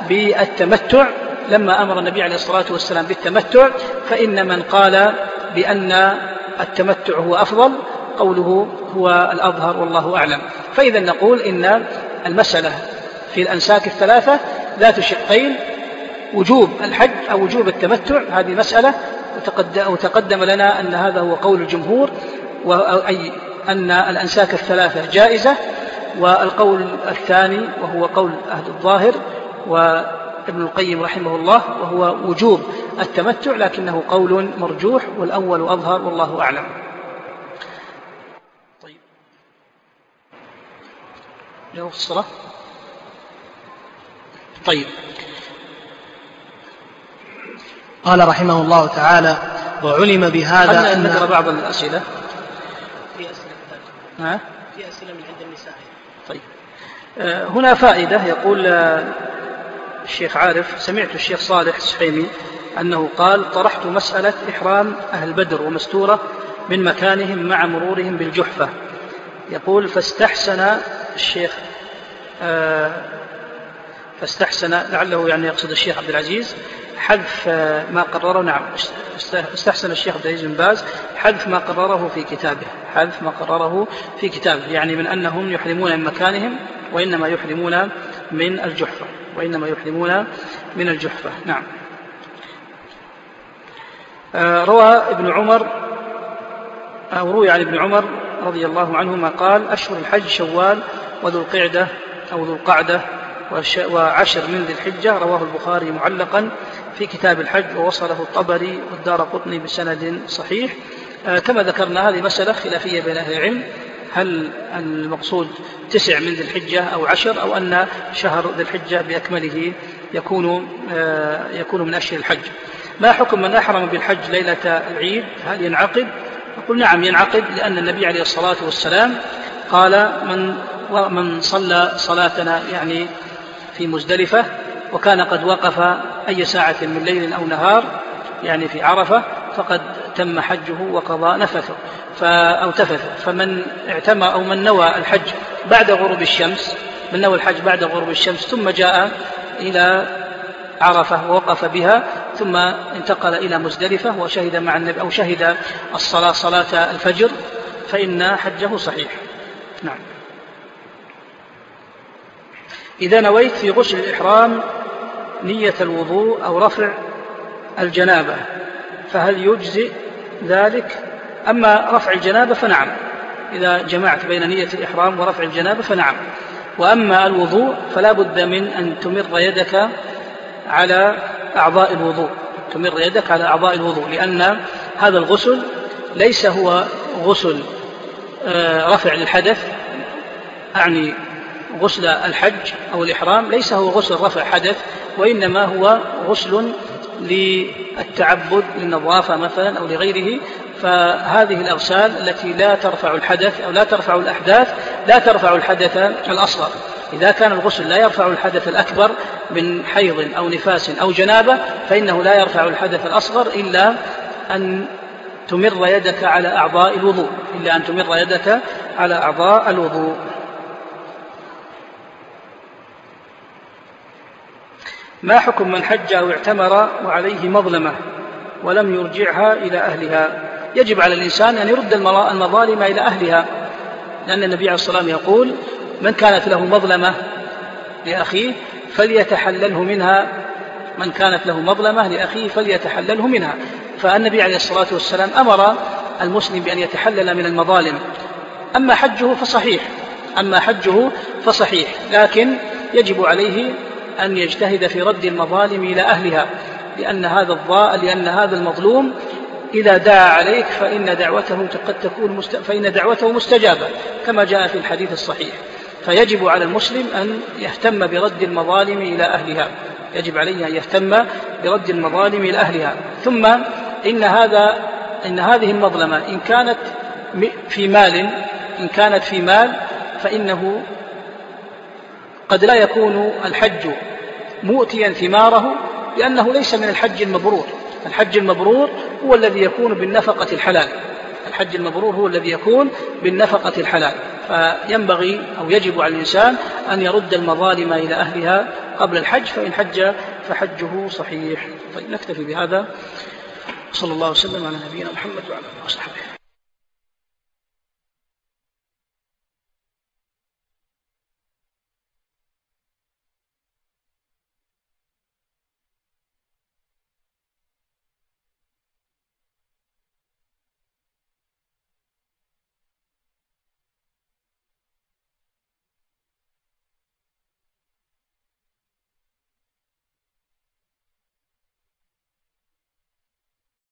بالتمتع فإن من قال بأن التمتع هو أفضل قوله هو الأظهر والله أعلم. فإذا نقول إن المسألة في الأنساك الثلاثة ذات شقين، وجوب الحج أو وجوب التمتع، هذه مسألة وتقدم لنا أن هذا هو قول الجمهور، أي أن الأنساك الثلاثة جائزة. والقول الثاني وهو قول أهل الظاهر وابن القيم رحمه الله وهو وجوب التمتع، لكنه قول مرجوح، والأول أظهر والله أعلم. طيب. قال رحمه الله تعالى: وعلم بهذا أن نقرأ بعض الأسئلة. في أسئلة من عند النساء. طيب. هنا فائدة، يقول الشيخ عارف: سمعت الشيخ صالح السحيمي أنه قال: طرحت مسألة إحرام أهل بدر ومستورة من مكانهم مع مرورهم بالجحفة. يقول: فاستحسن الشيخ لعله يعني يقصد الشيخ عبد العزيز حذف ما قرره. نعم، استحسن الشيخ عبد العزيز بن باز حذف ما قرره في كتابه، يعني من أنهم يحرمون من مكانهم وإنما يحرمون من الجحفة. وإنما يحرمون من الجحفة. نعم. روي عن ابن عمر رضي الله عنهما قال: أشهر الحج شوال وذو القعدة أو ذو القعدة وعشر من ذي الحجة. رواه البخاري معلقا في كتاب الحج، ووصله الطبري والدارقطني بسند صحيح. كما ذكرنا هذه مسألة خلافية بين أهل العلم، هل المقصود 9 من ذي الحجة أو 10، أو أن شهر ذي الحجة بأكمله يكون من أشهر الحج. ما حكم من أحرم بالحج ليلة العيد؟ هل ينعقد؟ نقول نعم ينعقد، لأن النبي عليه الصلاة والسلام قال: من صلى صلاتنا يعني في مزدلفة وكان قد وقف أي ساعة من ليل أو نهار يعني في عرفة فقد تم حجه وقضى نفثه أو تفثه. فمن اعتمر أو من نوى الحج بعد غروب الشمس، من نوى الحج بعد غروب الشمس ثم جاء إلى عرفة ووقف بها ثم انتقل إلى مزدلفة وشهد مع النبي أو شهد صلاة الفجر فإن حجه صحيح. نعم. إذا نويت في غسل الإحرام نية الوضوء أو رفع الجنابة فهل يجزئ ذلك؟ أما رفع الجنابة فنعم، إذا جمعت بين نية الإحرام ورفع الجنابة فنعم. وأما الوضوء فلا بد من أن تمر يدك على أعضاء الوضوء، لأن هذا الغسل ليس هو غسل رفع الحدث، أعني غسل الحج أو الإحرام ليس هو غسل رفع حدث، وإنما هو غسل للتعبد للنظافة مثلا أو لغيره. فهذه الأغسال التي لا ترفع الحدث أو لا ترفع الأحداث لا ترفع الحدث الأصغر. إذا كان الغسل لا يرفع الحدث الأكبر من حيض أو نفاس أو جنابة فإنه لا يرفع الحدث الأصغر إلا أن تمر يدك على أعضاء الوضوء. ما حكم من حج أو اعتمر وعليه مظلمة ولم يرجعها إلى أهلها؟ يجب على الإنسان أن يرد المظالم إلى أهلها، لأن النبي عليه الصلاة والسلام يقول: من كانت له مظلمة لأخيه فليتحلله منها. فالنبي عليه الصلاة والسلام أمر المسلم بأن يتحلل من المظالم. أما حجه فصحيح، لكن يجب عليه أن يجتهد في رد المظالم إلى أهلها، لأن هذا المظلوم إذا دعا عليك فإن دعوته مستجابة كما جاء في الحديث الصحيح. فيجب على المسلم أن يهتم برد المظالم إلى أهلها. ثم إن هذه المظلمة إن كانت في مال فإنه قد لا يكون الحج مؤتيا ثماره، لأنه ليس من الحج المبرور. الحج المبرور هو الذي يكون بالنفقة الحلال. فينبغي أو يجب على الإنسان أن يرد المظالم إلى أهلها قبل الحج، فإن حج فحجه صحيح. طيب، نكتفي بهذا. صلى الله وسلم على نبينا محمد وعلى آله وصحبه.